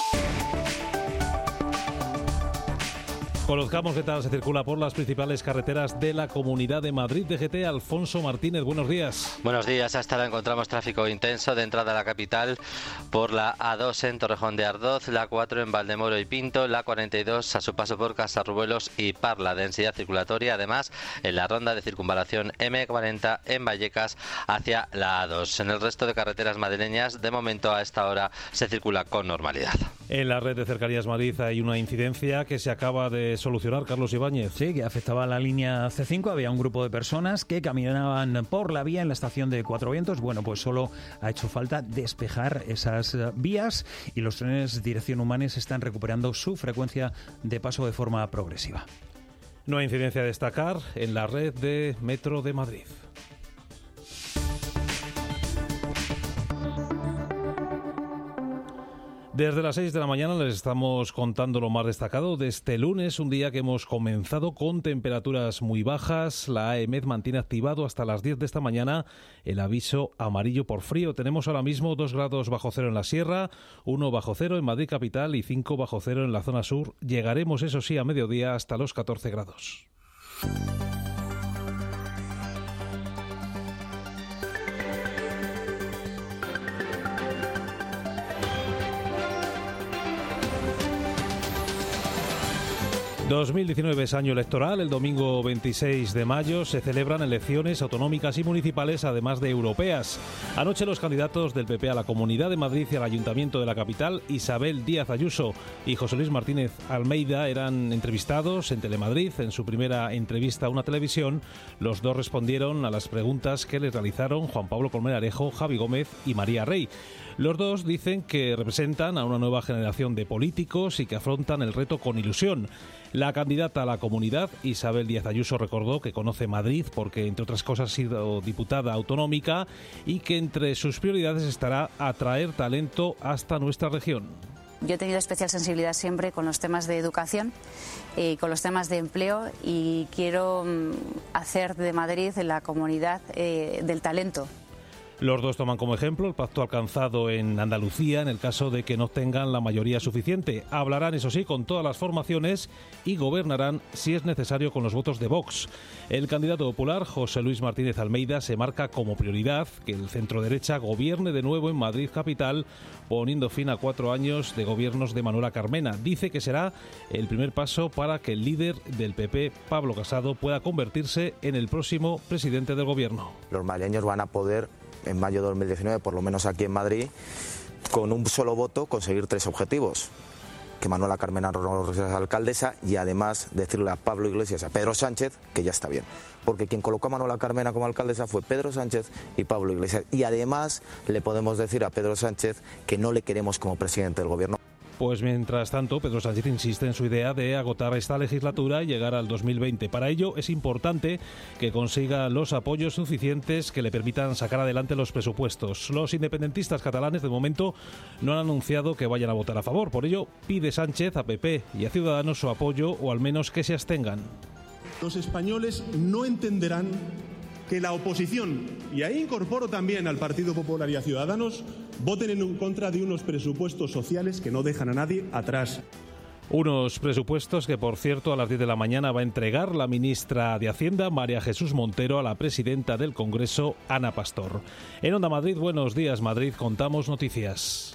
Conozcamos qué tal se circula por las principales carreteras de la Comunidad de Madrid. DGT, Alfonso Martínez, buenos días. Buenos días, hasta ahora encontramos tráfico intenso de entrada a la capital por la A2 en Torrejón de Ardoz, la A4 en Valdemoro y Pinto, la 42 a su paso por Casarrubelos y Parla. Densidad circulatoria, además, en la ronda de circunvalación M40 en Vallecas hacia la A2. En el resto de carreteras madrileñas, de momento a esta hora se circula con normalidad. En la red de Cercanías Madrid hay una incidencia que se acaba de solucionar, Carlos Ibáñez. Sí, que afectaba a la línea C5. Había un grupo de personas que caminaban por la vía en la estación de Cuatro Vientos. Bueno, pues solo ha hecho falta despejar esas vías y los trenes dirección Humanes están recuperando su frecuencia de paso de forma progresiva. No hay incidencia a destacar en la red de Metro de Madrid. Desde las 6 de la mañana les estamos contando lo más destacado de este lunes, un día que hemos comenzado con temperaturas muy bajas. La AEMET mantiene activado hasta las 10 de esta mañana el aviso amarillo por frío. Tenemos ahora mismo 2 grados bajo cero en la sierra, 1 bajo cero en Madrid capital y 5 bajo cero en la zona sur. Llegaremos, eso sí, a mediodía hasta los 14 grados. 2019 es año electoral. El domingo 26 de mayo se celebran elecciones autonómicas y municipales, además de europeas. Anoche los candidatos del PP a la Comunidad de Madrid y al Ayuntamiento de la capital, Isabel Díaz Ayuso y José Luis Martínez Almeida, eran entrevistados en Telemadrid. En su primera entrevista a una televisión, los dos respondieron a las preguntas que les realizaron Juan Pablo Colmenarejo, Javi Gómez y María Rey. Los dos dicen que representan a una nueva generación de políticos y que afrontan el reto con ilusión. La candidata a la Comunidad, Isabel Díaz Ayuso, recordó que conoce Madrid porque, entre otras cosas, ha sido diputada autonómica y que entre sus prioridades estará atraer talento hasta nuestra región. Yo he tenido especial sensibilidad siempre con los temas de educación y con los temas de empleo y quiero hacer de Madrid la comunidad del talento. Los dos toman como ejemplo el pacto alcanzado en Andalucía en el caso de que no tengan la mayoría suficiente. Hablarán, eso sí, con todas las formaciones y gobernarán, si es necesario, con los votos de Vox. El candidato popular, José Luis Martínez Almeida, se marca como prioridad que el centro-derecha gobierne de nuevo en Madrid capital, poniendo fin a 4 años de gobiernos de Manuela Carmena. Dice que será el primer paso para que el líder del PP, Pablo Casado, pueda convertirse en el próximo presidente del gobierno. Los madrileños van a poder, en mayo de 2019, por lo menos aquí en Madrid, con un solo voto conseguir 3 objetivos. Que Manuela Carmena sea alcaldesa y además decirle a Pablo Iglesias y a Pedro Sánchez que ya está bien. Porque quien colocó a Manuela Carmena como alcaldesa fue Pedro Sánchez y Pablo Iglesias. Y además le podemos decir a Pedro Sánchez que no le queremos como presidente del gobierno. Pues mientras tanto, Pedro Sánchez insiste en su idea de agotar esta legislatura y llegar al 2020. Para ello es importante que consiga los apoyos suficientes que le permitan sacar adelante los presupuestos. Los independentistas catalanes de momento no han anunciado que vayan a votar a favor. Por ello pide Sánchez a PP y a Ciudadanos su apoyo o al menos que se abstengan. Los españoles no entenderán que la oposición, y ahí incorporo también al Partido Popular y a Ciudadanos, voten en contra de unos presupuestos sociales que no dejan a nadie atrás. Unos presupuestos que, por cierto, a las 10 de la mañana va a entregar la ministra de Hacienda, María Jesús Montero, a la presidenta del Congreso, Ana Pastor. En Onda Madrid, buenos días, Madrid, contamos noticias.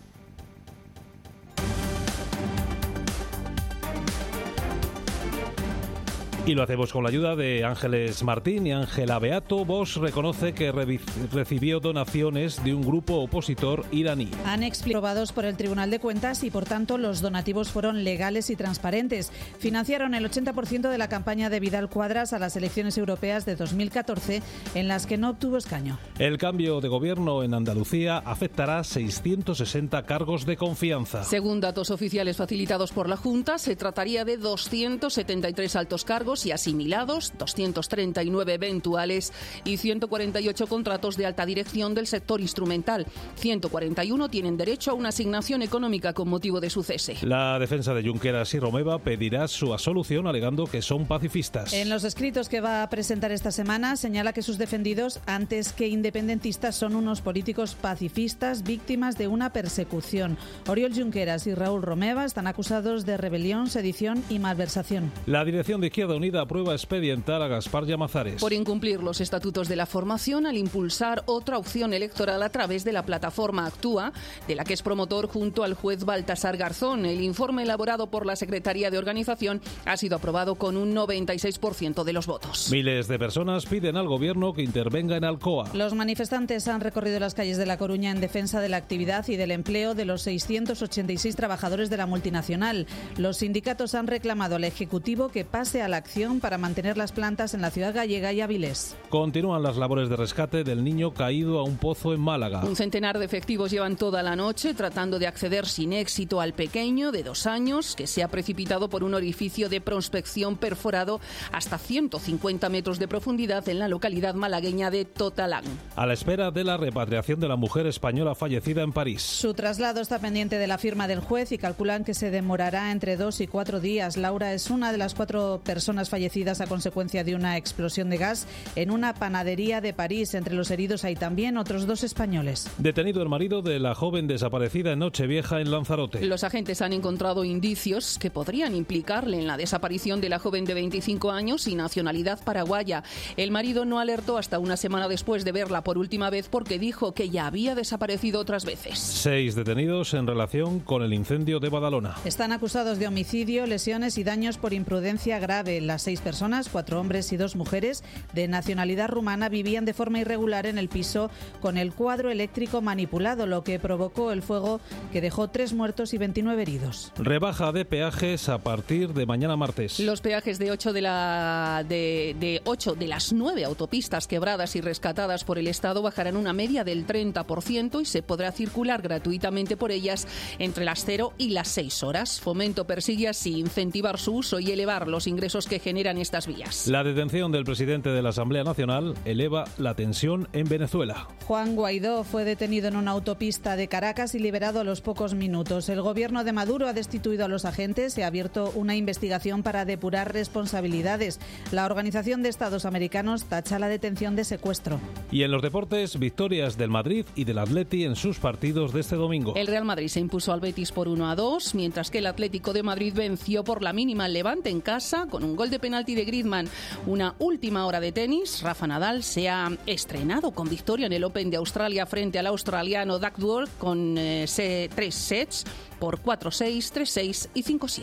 Y lo hacemos con la ayuda de Ángeles Martín y Ángela Beato. Vox reconoce que recibió donaciones de un grupo opositor iraní. Han exprobados por el Tribunal de Cuentas y, por tanto, los donativos fueron legales y transparentes. Financiaron el 80% de la campaña de Vidal Quadras a las elecciones europeas de 2014, en las que no obtuvo escaño. El cambio de gobierno en Andalucía afectará 660 cargos de confianza. Según datos oficiales facilitados por la Junta, se trataría de 273 altos cargos y asimilados, 239 eventuales y 148 contratos de alta dirección del sector instrumental. 141 tienen derecho a una asignación económica con motivo de su cese. La defensa de Junqueras y Romeva pedirá su absolución alegando que son pacifistas. En los escritos que va a presentar esta semana señala que sus defendidos, antes que independentistas, son unos políticos pacifistas víctimas de una persecución. Oriol Junqueras y Raúl Romeva están acusados de rebelión, sedición y malversación. La dirección de Izquierda Unida aprueba expedientar a Gaspar Llamazares por incumplir los estatutos de la formación al impulsar otra opción electoral a través de la plataforma Actúa, de la que es promotor junto al juez Baltasar Garzón. El informe elaborado por la Secretaría de Organización ha sido aprobado con un 96% de los votos. Miles de personas piden al gobierno que intervenga en Alcoa. Los manifestantes han recorrido las calles de La Coruña en defensa de la actividad y del empleo de los 686 trabajadores de la multinacional. Los sindicatos han reclamado al Ejecutivo que pase a la acción para mantener las plantas en la ciudad gallega y Avilés. Continúan las labores de rescate del niño caído a un pozo en Málaga. Un centenar de efectivos llevan toda la noche tratando de acceder sin éxito al pequeño de 2 años que se ha precipitado por un orificio de prospección perforado hasta 150 metros de profundidad en la localidad malagueña de Totalán. A la espera de la repatriación de la mujer española fallecida en París. Su traslado está pendiente de la firma del juez y calculan que se demorará entre 2 y 4 días. Laura es una de las 4 personas fallecidas a consecuencia de una explosión de gas en una panadería de París. Entre los heridos hay también otros 2 españoles. Detenido el marido de la joven desaparecida en Nochevieja, en Lanzarote. Los agentes han encontrado indicios que podrían implicarle en la desaparición de la joven de 25 años y nacionalidad paraguaya. El marido no alertó hasta una semana después de verla por última vez porque dijo que ya había desaparecido otras veces. 6 detenidos en relación con el incendio de Badalona. Están acusados de homicidio, lesiones y daños por imprudencia grave. Las 6 personas, 4 hombres y 2 mujeres, de nacionalidad rumana, vivían de forma irregular en el piso con el cuadro eléctrico manipulado, lo que provocó el fuego que dejó 3 muertos y 29 heridos. Rebaja de peajes a partir de mañana martes. Los peajes de 8 de las 9 autopistas quebradas y rescatadas por el Estado bajarán una media del 30% y se podrá circular gratuitamente por ellas entre las 0 y las 6 horas. Fomento persigue así incentivar su uso y elevar los ingresos que generan estas vías. La detención del presidente de la Asamblea Nacional eleva la tensión en Venezuela. Juan Guaidó fue detenido en una autopista de Caracas y liberado a los pocos minutos. El gobierno de Maduro ha destituido a los agentes y ha abierto una investigación para depurar responsabilidades. La Organización de Estados Americanos tacha la detención de secuestro. Y en los deportes, victorias del Madrid y del Atleti en sus partidos de este domingo. El Real Madrid se impuso al Betis por 1-2, mientras que el Atlético de Madrid venció por la mínima al Levante en casa con un gol de penalti de Griezmann. Una última hora de tenis. Rafa Nadal se ha estrenado con victoria en el Open de Australia frente al australiano Doug Duell con 3 sets por 4-6, 3-6 y 5-7.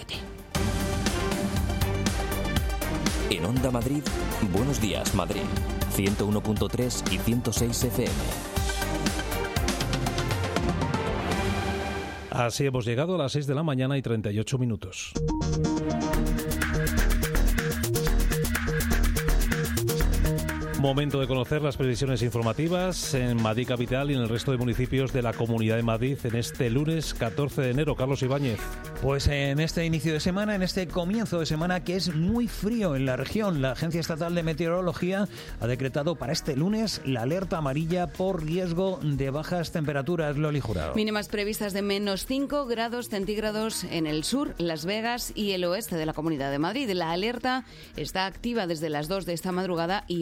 En Onda Madrid, Buenos Días Madrid, 101.3 y 106 FM. Así hemos llegado a las 6 de la mañana y 38 minutos. Momento de conocer las previsiones informativas en Madrid Capital y en el resto de municipios de la Comunidad de Madrid en este lunes 14 de enero. Carlos Ibáñez. Pues en este inicio de semana, en este comienzo de semana que es muy frío en la región, la Agencia Estatal de Meteorología ha decretado para este lunes la alerta amarilla por riesgo de bajas temperaturas. Loli Jurado. Mínimas previstas de menos 5 grados centígrados en el sur, Las Vegas y el oeste de la Comunidad de Madrid. La alerta está activa desde las 2 de esta madrugada y así permanece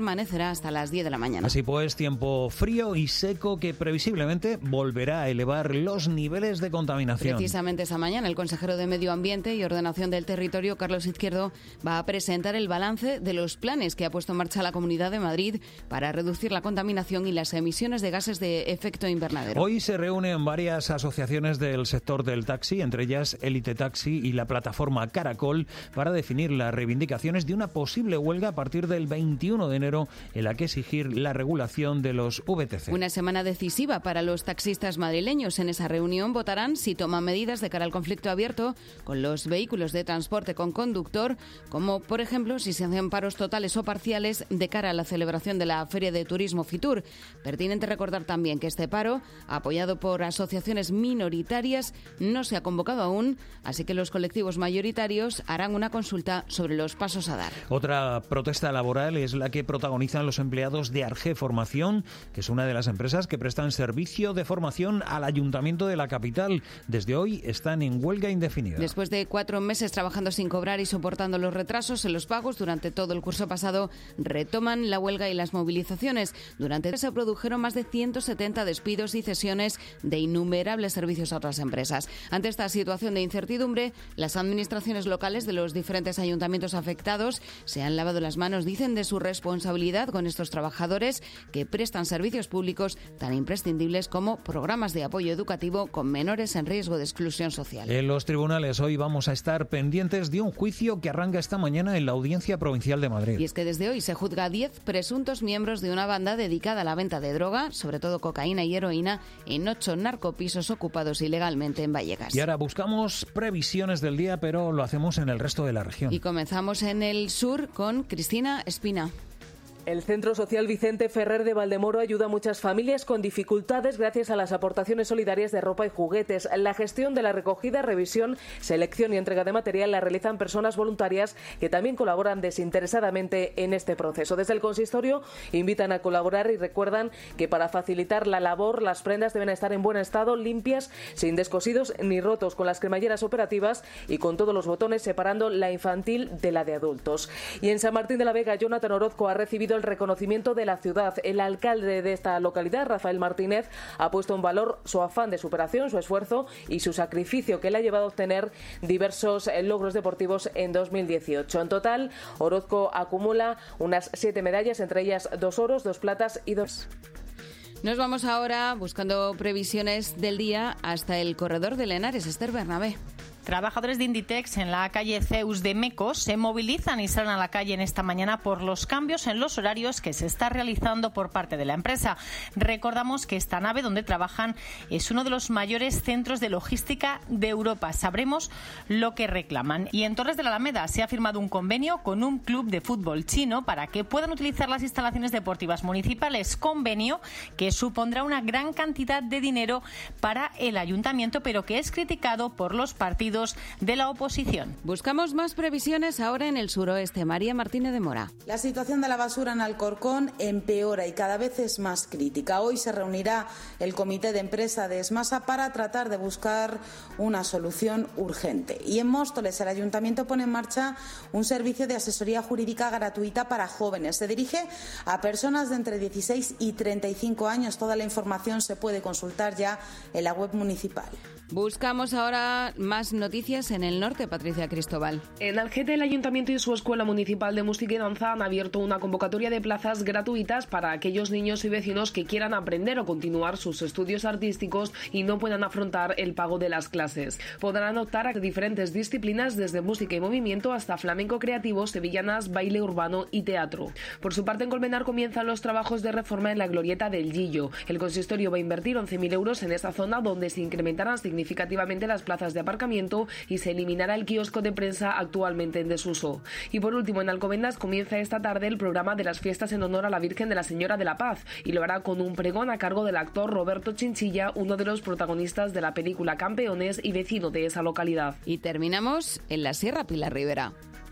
permanecerá hasta las 10 de la mañana. Así pues, tiempo frío y seco que previsiblemente volverá a elevar los niveles de contaminación. Precisamente esta mañana el consejero de Medio Ambiente y Ordenación del Territorio, Carlos Izquierdo, va a presentar el balance de los planes que ha puesto en marcha la Comunidad de Madrid para reducir la contaminación y las emisiones de gases de efecto invernadero. Hoy se reúnen varias asociaciones del sector del taxi, entre ellas Elite Taxi y la plataforma Caracol, para definir las reivindicaciones de una posible huelga a partir del 21 de enero en la que exigir la regulación de los VTC. Una semana decisiva para los taxistas madrileños. En esa reunión votarán si toman medidas de cara al conflicto abierto con los vehículos de transporte con conductor, como por ejemplo si se hacen paros totales o parciales de cara a la celebración de la Feria de Turismo Fitur. Pertinente recordar también que este paro, apoyado por asociaciones minoritarias, no se ha convocado aún, así que los colectivos mayoritarios harán una consulta sobre los pasos a dar. Otra protesta laboral es la que protagonizan los empleados de Arge Formación, que es una de las empresas que prestan servicio de formación al Ayuntamiento de la capital. Desde hoy están en huelga indefinida. Después de 4 meses trabajando sin cobrar y soportando los retrasos en los pagos durante todo el curso pasado, retoman la huelga y las movilizaciones. Durante se produjeron más de 170 despidos y cesiones de innumerables servicios a otras empresas. Ante esta situación de incertidumbre, las administraciones locales de los diferentes ayuntamientos afectados se han lavado las manos, dicen, de su responsabilidad con estos trabajadores que prestan servicios públicos tan imprescindibles como programas de apoyo educativo con menores en riesgo de exclusión social. En los tribunales hoy vamos a estar pendientes de un juicio que arranca esta mañana en la Audiencia Provincial de Madrid. Y es que desde hoy se juzga a 10 presuntos miembros de una banda dedicada a la venta de droga, sobre todo cocaína y heroína, en 8 narcopisos ocupados ilegalmente en Vallecas. Y ahora buscamos previsiones del día, pero lo hacemos en el resto de la región. Y comenzamos en el sur con Cristina Espina. El Centro Social Vicente Ferrer de Valdemoro ayuda a muchas familias con dificultades gracias a las aportaciones solidarias de ropa y juguetes. La gestión de la recogida, revisión, selección y entrega de material la realizan personas voluntarias que también colaboran desinteresadamente en este proceso. Desde el consistorio invitan a colaborar y recuerdan que para facilitar la labor las prendas deben estar en buen estado, limpias, sin descosidos ni rotos, con las cremalleras operativas y con todos los botones separando la infantil de la de adultos. Y en San Martín de la Vega, Jonathan Orozco ha recibido el reconocimiento de la ciudad. El alcalde de esta localidad, Rafael Martínez, ha puesto en valor su afán de superación, su esfuerzo y su sacrificio que le ha llevado a obtener diversos logros deportivos en 2018. En total, Orozco acumula unas 7 medallas, entre ellas 2 oros, 2 platas y 2... Nos vamos ahora, buscando previsiones del día, hasta el corredor de Henares. Esther Bernabé. Trabajadores de Inditex en la calle Zeus de Mecos se movilizan y salen a la calle en esta mañana por los cambios en los horarios que se está realizando por parte de la empresa. Recordamos que esta nave donde trabajan es uno de los mayores centros de logística de Europa. Sabremos lo que reclaman. Y en Torres de la Alameda se ha firmado un convenio con un club de fútbol chino para que puedan utilizar las instalaciones deportivas municipales. Convenio que supondrá una gran cantidad de dinero para el ayuntamiento, pero que es criticado por los partidos de la oposición. Buscamos más previsiones ahora en el suroeste. María Martínez de Mora. La situación de la basura en Alcorcón empeora y cada vez es más crítica. Hoy se reunirá el comité de empresa de Esmasa para tratar de buscar una solución urgente. Y en Móstoles el ayuntamiento pone en marcha un servicio de asesoría jurídica gratuita para jóvenes. Se dirige a personas de entre 16 y 35 años. Toda la información se puede consultar ya en la web municipal. Buscamos ahora más noticias en el norte, Patricia Cristóbal. En Algete, el Ayuntamiento y su Escuela Municipal de Música y Danza han abierto una convocatoria de plazas gratuitas para aquellos niños y vecinos que quieran aprender o continuar sus estudios artísticos y no puedan afrontar el pago de las clases. Podrán optar a diferentes disciplinas, desde música y movimiento hasta flamenco creativo, sevillanas, baile urbano y teatro. Por su parte, en Colmenar comienzan los trabajos de reforma en la glorieta del Gillo. El consistorio va a invertir 11.000 euros en esta zona, donde se incrementarán significativamente las plazas de aparcamiento y se eliminará el kiosco de prensa actualmente en desuso. Y por último, en Alcobendas comienza esta tarde el programa de las fiestas en honor a la Virgen de la Señora de la Paz, y lo hará con un pregón a cargo del actor Roberto Chinchilla, uno de los protagonistas de la película Campeones y vecino de esa localidad. Y terminamos en la Sierra Pilar Rivera.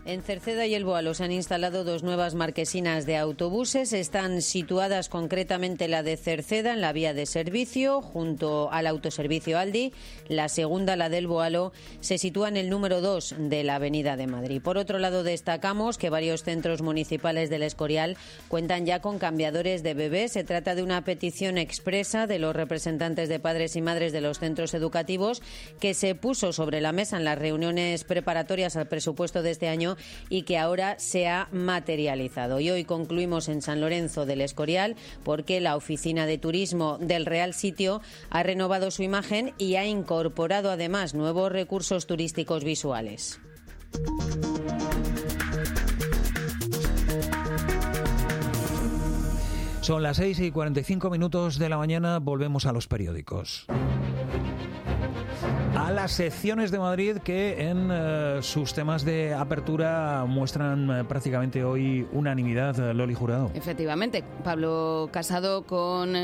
En Cerceda y El Boalo se han instalado 2 nuevas marquesinas de autobuses. Están situadas concretamente la de Cerceda en la vía de servicio, junto al autoservicio Aldi. La segunda, la del Boalo, se sitúa en el número 2 de la Avenida de Madrid. Por otro lado, destacamos que varios centros municipales del Escorial cuentan ya con cambiadores de bebés. Se trata de una petición expresa de los representantes de padres y madres de los centros educativos que se puso sobre la mesa en las reuniones preparatorias al presupuesto de este año y que ahora se ha materializado. Y hoy concluimos en San Lorenzo del Escorial porque la oficina de turismo del Real Sitio ha renovado su imagen y ha incorporado además nuevos recursos turísticos visuales. Son las 6:45 de la mañana, volvemos a los periódicos. A las secciones de Madrid que en sus temas de apertura muestran prácticamente hoy unanimidad, Loli Jurado. Efectivamente, Pablo Casado con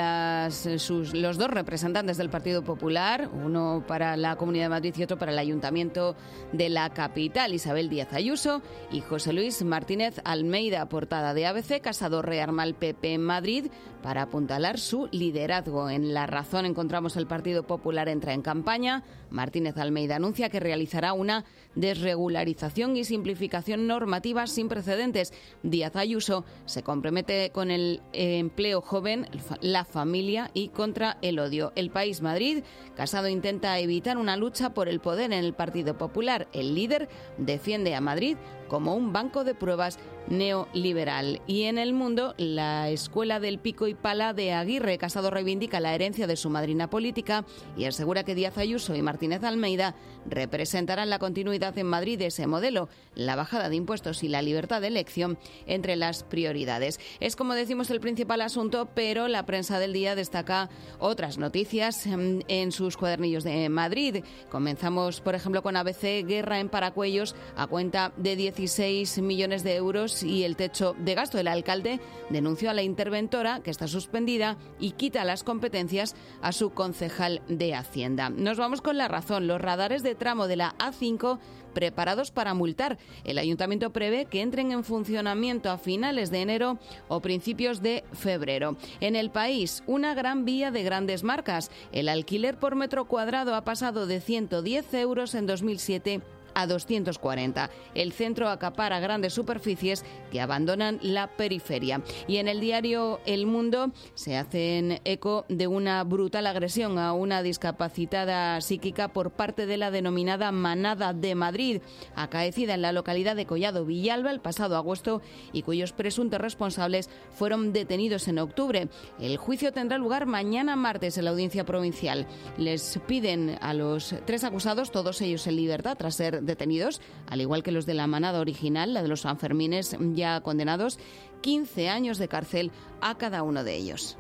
los 2 representantes del Partido Popular, uno para la Comunidad de Madrid y otro para el Ayuntamiento de la capital, Isabel Díaz Ayuso y José Luis Martínez Almeida. Portada de ABC, Casado rearma al PP en Madrid para apuntalar su liderazgo. En La Razón encontramos el Partido Popular entra en campaña. Martínez Almeida anuncia que realizará una desregularización y simplificación normativa sin precedentes. Díaz Ayuso se compromete con el empleo joven, la familia y contra el odio. El País, Madrid, Casado intenta evitar una lucha por el poder en el Partido Popular. El líder defiende a Madrid como un banco de pruebas neoliberal. Y en El Mundo, la Escuela del Pico y Pala de Aguirre. Casado reivindica la herencia de su madrina política y asegura que Díaz Ayuso y Martínez Almeida representarán la continuidad en Madrid de ese modelo, la bajada de impuestos y la libertad de elección entre las prioridades. Es, como decimos, el principal asunto, pero la prensa del día destaca otras noticias en sus cuadernillos de Madrid. Comenzamos, por ejemplo, con ABC, guerra en Paracuellos a cuenta de 16 millones de euros y el techo de gasto. El alcalde denunció a la interventora, que está suspendida, y quita las competencias a su concejal de Hacienda. Nos vamos con La Razón. Los radares de tramo de la A5 preparados para multar. El ayuntamiento prevé que entren en funcionamiento a finales de enero o principios de febrero. En El País, una gran vía de grandes marcas. El alquiler por metro cuadrado ha pasado de 110 euros en 2007 a 240. El centro acapara grandes superficies que abandonan la periferia. Y en el diario El Mundo se hacen eco de una brutal agresión a una discapacitada psíquica por parte de la denominada Manada de Madrid, acaecida en la localidad de Collado Villalba el pasado agosto y cuyos presuntos responsables fueron detenidos en octubre. El juicio tendrá lugar mañana martes en la audiencia provincial. Les piden a los 3 acusados, todos ellos en libertad tras ser detenidos, al igual que los de la manada original, la de los Sanfermines, ya condenados, 15 años de cárcel a cada uno de ellos.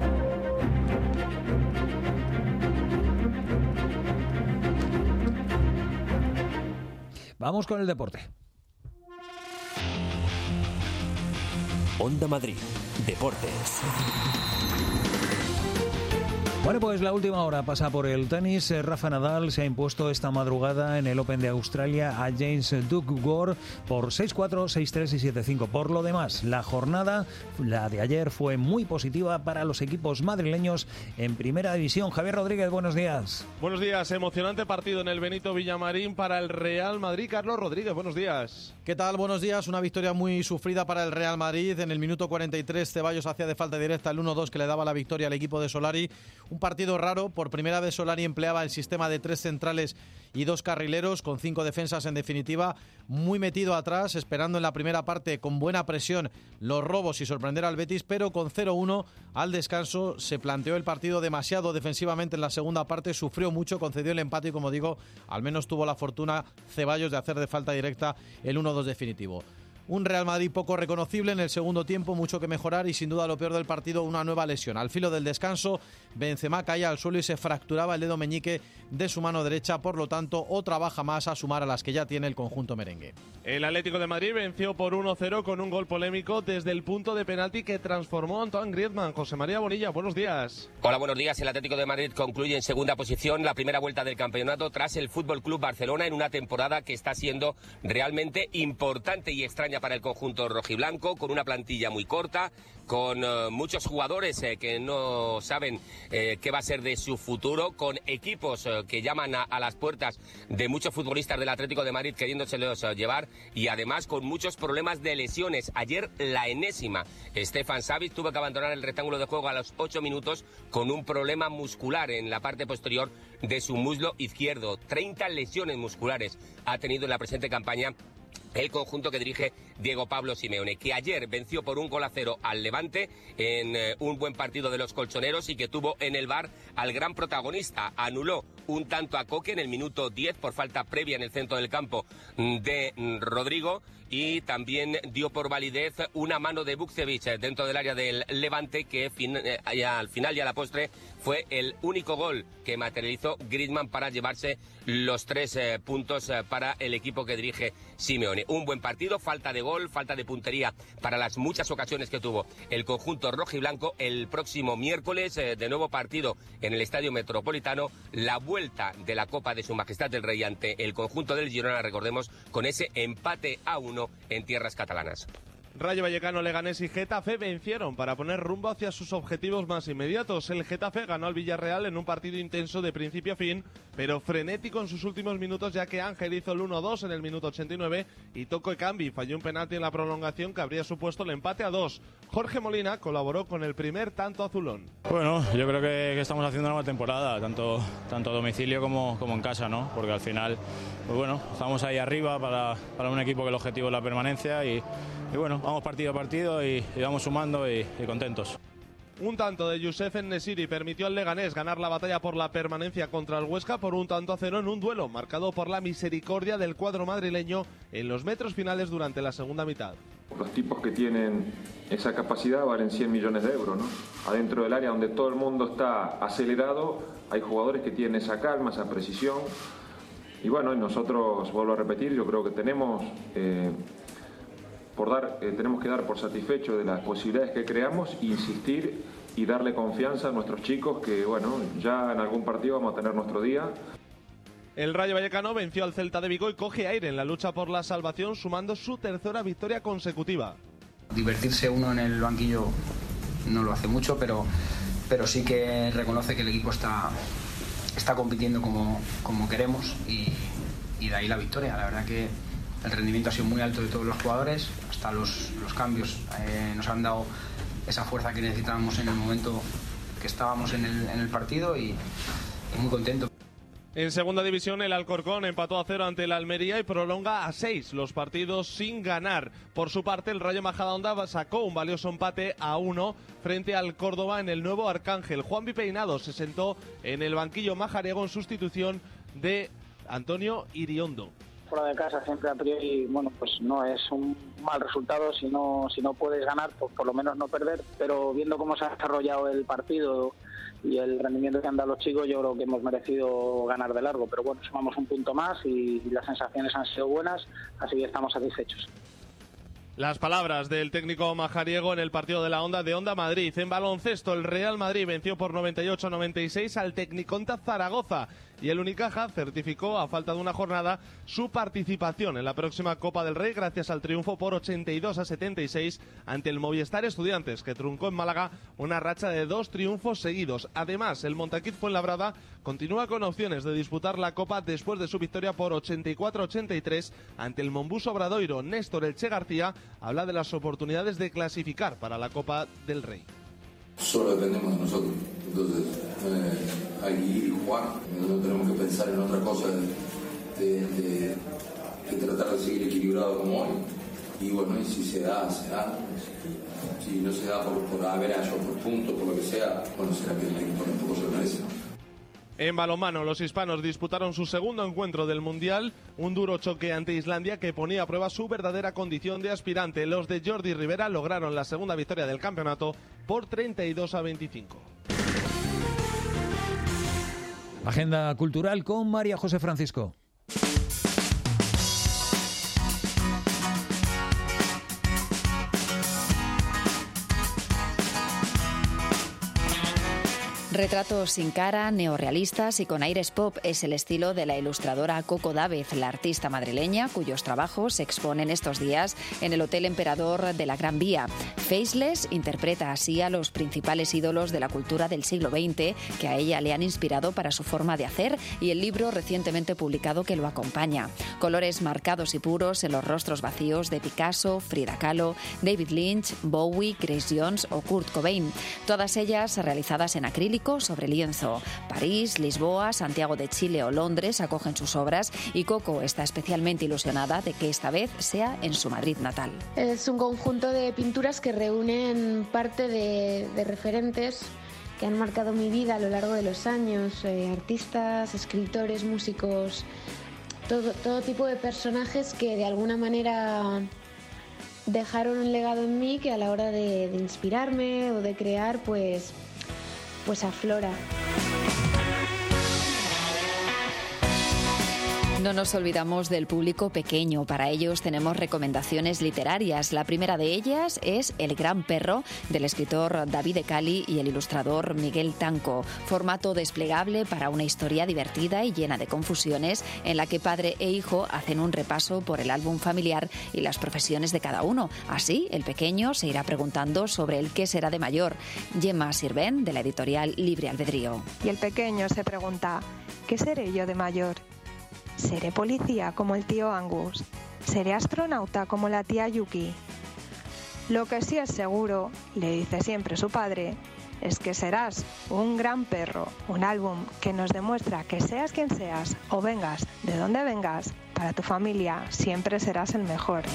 Vamos con el deporte. Onda Madrid, Deportes. Bueno, pues la última hora pasa por el tenis. Rafa Nadal se ha impuesto esta madrugada en el Open de Australia a James Duke Gore por 6-4, 6-3 y 7-5. Por lo demás, la jornada, la de ayer, fue muy positiva para los equipos madrileños en Primera División. Javier Rodríguez, buenos días. Buenos días. Emocionante partido en el Benito Villamarín para el Real Madrid. Carlos Rodríguez, buenos días. ¿Qué tal? Buenos días. Una victoria muy sufrida para el Real Madrid. En el minuto 43, Ceballos hacía de falta directa el 1-2 que le daba la victoria al equipo de Solari. Un partido raro. Por primera vez Solari empleaba el sistema de 3 centrales y 2 carrileros, con 5 defensas en definitiva, muy metido atrás, esperando en la primera parte con buena presión los robos y sorprender al Betis, pero con 0-1 al descanso se planteó el partido demasiado defensivamente en la segunda parte, sufrió mucho, concedió el empate y, como digo, al menos tuvo la fortuna Ceballos de hacer de falta directa el 1-2 definitivo. Un Real Madrid poco reconocible en el segundo tiempo, mucho que mejorar y sin duda lo peor del partido, una nueva lesión. Al filo del descanso, Benzema caía al suelo y se fracturaba el dedo meñique de su mano derecha, por lo tanto otra baja más a sumar a las que ya tiene el conjunto merengue. El Atlético de Madrid venció por 1-0 con un gol polémico desde el punto de penalti que transformó a Antoine Griezmann. José María Bonilla, buenos días. Hola, buenos días. El Atlético de Madrid concluye en segunda posición la primera vuelta del campeonato tras el Fútbol Club Barcelona en una temporada que está siendo realmente importante y extraña para el conjunto rojiblanco, con una plantilla muy corta, con muchos jugadores que no saben qué va a ser de su futuro, con equipos que llaman a las puertas de muchos futbolistas del Atlético de Madrid queriéndoselos llevar, y además con muchos problemas de lesiones. Ayer la enésima. Stefan Savic tuvo que abandonar el rectángulo de juego a los 8 minutos con un problema muscular en la parte posterior de su muslo izquierdo. 30 lesiones musculares ha tenido en la presente campaña el conjunto que dirige Diego Pablo Simeone, que ayer venció por 1-0 al Levante en un buen partido de los colchoneros y que tuvo en el VAR al gran protagonista. Anuló un tanto a Coque en el minuto 10 por falta previa en el centro del campo de Rodrigo, y también dio por validez una mano de Vukcevic dentro del área del Levante, que al final y a la postre fue el único gol que materializó Griezmann para llevarse los 3 puntos para el equipo que dirige Simeone. Un buen partido, falta de gol, falta de puntería para las muchas ocasiones que tuvo el conjunto rojiblanco. El próximo miércoles, de nuevo partido en el Estadio Metropolitano, la vuelta de la Copa de Su Majestad el Rey ante el conjunto del Girona, recordemos, con ese empate a 1 en tierras catalanas. Rayo Vallecano, Leganés y Getafe vencieron para poner rumbo hacia sus objetivos más inmediatos. El Getafe ganó al Villarreal en un partido intenso de principio a fin, pero frenético en sus últimos minutos, ya que Ángel hizo el 1-2 en el minuto 89 y Toko Ekambi falló un penalti en la prolongación que habría supuesto el empate a 2. Jorge Molina colaboró con el primer tanto azulón. Bueno, yo creo que estamos haciendo una buena temporada, tanto a domicilio como en casa, ¿no? Porque al final, pues bueno, estamos ahí arriba para un equipo que el objetivo es la permanencia y bueno, vamos partido a partido y vamos sumando y contentos. Un tanto de Youssef En-Nesyri permitió al Leganés ganar la batalla por la permanencia contra el Huesca por 1-0 en un duelo marcado por la misericordia del cuadro madrileño en los metros finales durante la segunda mitad. Los tipos que tienen esa capacidad valen 100 millones de euros, ¿no? Adentro del área donde todo el mundo está acelerado, hay jugadores que tienen esa calma, esa precisión. Y bueno, nosotros, vuelvo a repetir, yo creo que tenemos que dar por satisfecho de las posibilidades que creamos, insistir y darle confianza a nuestros chicos que, bueno, ya en algún partido vamos a tener nuestro día. El Rayo Vallecano venció al Celta de Vigo y coge aire en la lucha por la salvación, sumando su tercera victoria consecutiva. Divertirse uno en el banquillo no lo hace mucho, pero sí que reconoce que el equipo está compitiendo como queremos y de ahí la victoria. La verdad que el rendimiento ha sido muy alto de todos los jugadores, hasta los cambios nos han dado esa fuerza que necesitábamos en el momento que estábamos en el partido y muy contento. En segunda división, el Alcorcón empató a 0 ante el Almería y prolonga a 6 los partidos sin ganar. Por su parte, el Rayo Majadahonda sacó un valioso empate a 1 frente al Córdoba en el nuevo Arcángel. Juanvi Peinado se sentó en el banquillo majariego en sustitución de Antonio Iriondo. Fuera de casa siempre a priori, bueno, pues no es un mal resultado si no puedes ganar, pues por lo menos no perder, pero viendo cómo se ha desarrollado el partido y el rendimiento que han dado los chicos, yo creo que hemos merecido ganar de largo, pero bueno, sumamos un punto más y las sensaciones han sido buenas, así que estamos satisfechos. Las palabras del técnico majariego en el partido de la Onda de Onda Madrid. En baloncesto, el Real Madrid venció por 98-96 al Tecniconta Zaragoza y el Unicaja certificó, a falta de una jornada, su participación en la próxima Copa del Rey gracias al triunfo por 82-76 ante el Movistar Estudiantes, que truncó en Málaga una racha de 2 triunfos seguidos. Además, el Montaquit Fuenlabrada continúa con opciones de disputar la Copa después de su victoria por 84-83 ante el Monbus Obradoiro. Néstor Elche García habla de las oportunidades de clasificar para la Copa del Rey. Solo dependemos de nosotros, entonces hay que ir y jugar, no tenemos que pensar en otra cosa que tratar de seguir equilibrado como hoy. Y bueno, y si se da, se da. Si no se da por average o por punto, por lo que sea, bueno, será que el equipo tampoco se lo merece. En balonmano, los hispanos disputaron su segundo encuentro del Mundial, un duro choque ante Islandia que ponía a prueba su verdadera condición de aspirante. Los de Jordi Rivera lograron la segunda victoria del campeonato por 32-25. Agenda cultural con María José Francisco. Retratos sin cara, neorrealistas y con aires pop es el estilo de la ilustradora Coco Dávez, la artista madrileña cuyos trabajos se exponen estos días en el Hotel Emperador de la Gran Vía. Faceless interpreta así a los principales ídolos de la cultura del siglo XX que a ella le han inspirado para su forma de hacer y el libro recientemente publicado que lo acompaña. Colores marcados y puros en los rostros vacíos de Picasso, Frida Kahlo, David Lynch, Bowie, Grace Jones o Kurt Cobain. Todas ellas realizadas en acrílico sobre lienzo. París, Lisboa, Santiago de Chile o Londres acogen sus obras y Coco está especialmente ilusionada de que esta vez sea en su Madrid natal. Es un conjunto de pinturas que reúnen parte de referentes que han marcado mi vida a lo largo de los años, artistas, escritores, músicos, todo tipo de personajes que de alguna manera dejaron un legado en mí que a la hora de inspirarme o de crear pues aflora. No nos olvidamos del público pequeño. Para ellos tenemos recomendaciones literarias. La primera de ellas es El gran perro, del escritor David de Cali y el ilustrador Miguel Tanco. Formato desplegable para una historia divertida y llena de confusiones en la que padre e hijo hacen un repaso por el álbum familiar y las profesiones de cada uno. Así, el pequeño se irá preguntando sobre el qué será de mayor. Gemma Sirven, de la editorial Libre Albedrío. Y el pequeño se pregunta, ¿qué seré yo de mayor? ¿Seré policía como el tío Angus? ¿Seré astronauta como la tía Yuki? Lo que sí es seguro, le dice siempre su padre, es que serás un gran perro, un álbum que nos demuestra que seas quien seas o vengas de donde vengas, para tu familia siempre serás el mejor.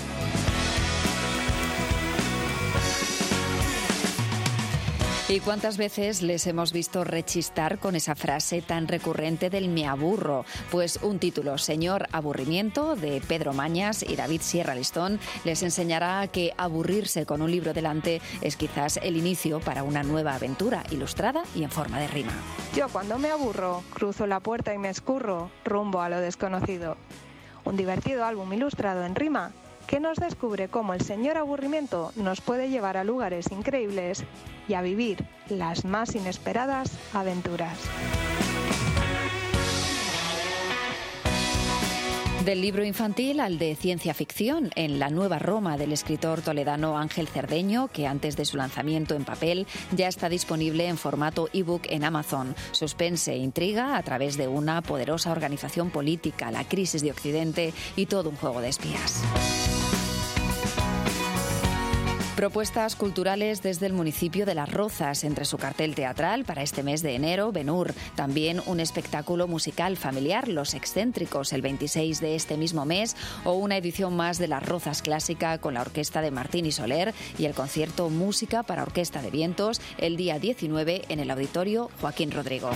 ¿Y cuántas veces les hemos visto rechistar con esa frase tan recurrente del me aburro? Pues un título, Señor Aburrimiento, de Pedro Mañas y David Sierra Listón, les enseñará que aburrirse con un libro delante es quizás el inicio para una nueva aventura, ilustrada y en forma de rima. Yo cuando me aburro, cruzo la puerta y me escurro, rumbo a lo desconocido. Un divertido álbum ilustrado en rima que nos descubre cómo el señor aburrimiento nos puede llevar a lugares increíbles y a vivir las más inesperadas aventuras. Del libro infantil al de ciencia ficción, en La nueva Roma, del escritor toledano Ángel Cerdeño, que antes de su lanzamiento en papel ya está disponible en formato ebook en Amazon. Suspense e intriga a través de una poderosa organización política, la crisis de Occidente y todo un juego de espías. Propuestas culturales desde el municipio de Las Rozas, entre su cartel teatral para este mes de enero, Ben-Hur. También un espectáculo musical familiar, Los Excéntricos, el 26 de este mismo mes, o una edición más de Las Rozas Clásica con la orquesta de Martín y Soler y el concierto Música para Orquesta de Vientos el día 19 en el Auditorio Joaquín Rodrigo.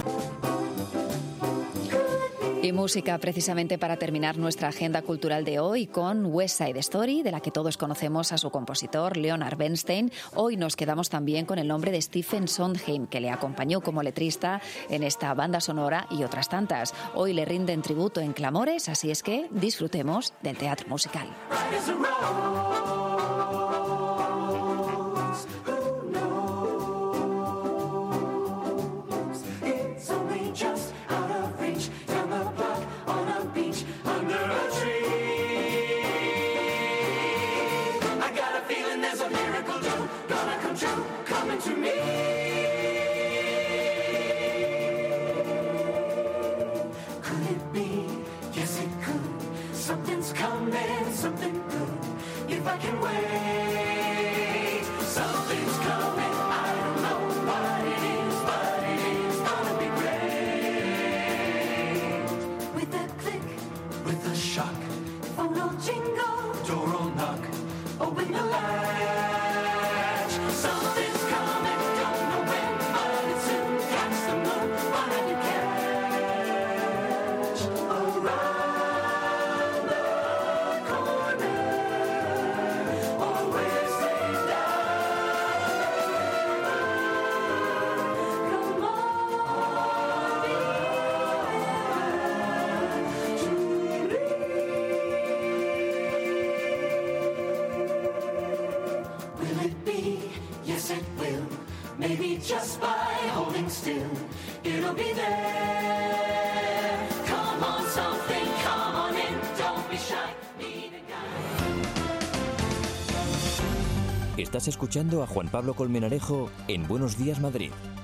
Y música precisamente para terminar nuestra agenda cultural de hoy con West Side Story, de la que todos conocemos a su compositor Leonard Bernstein. Hoy nos quedamos también con el nombre de Stephen Sondheim, que le acompañó como letrista en esta banda sonora y otras tantas. Hoy le rinden tributo en clamores, así es que disfrutemos del teatro musical. just by holding still, it'll be there. Come on, something, come on in, don't be shy. Estás escuchando a Juan Pablo Colmenarejo en Buenos Días Madrid.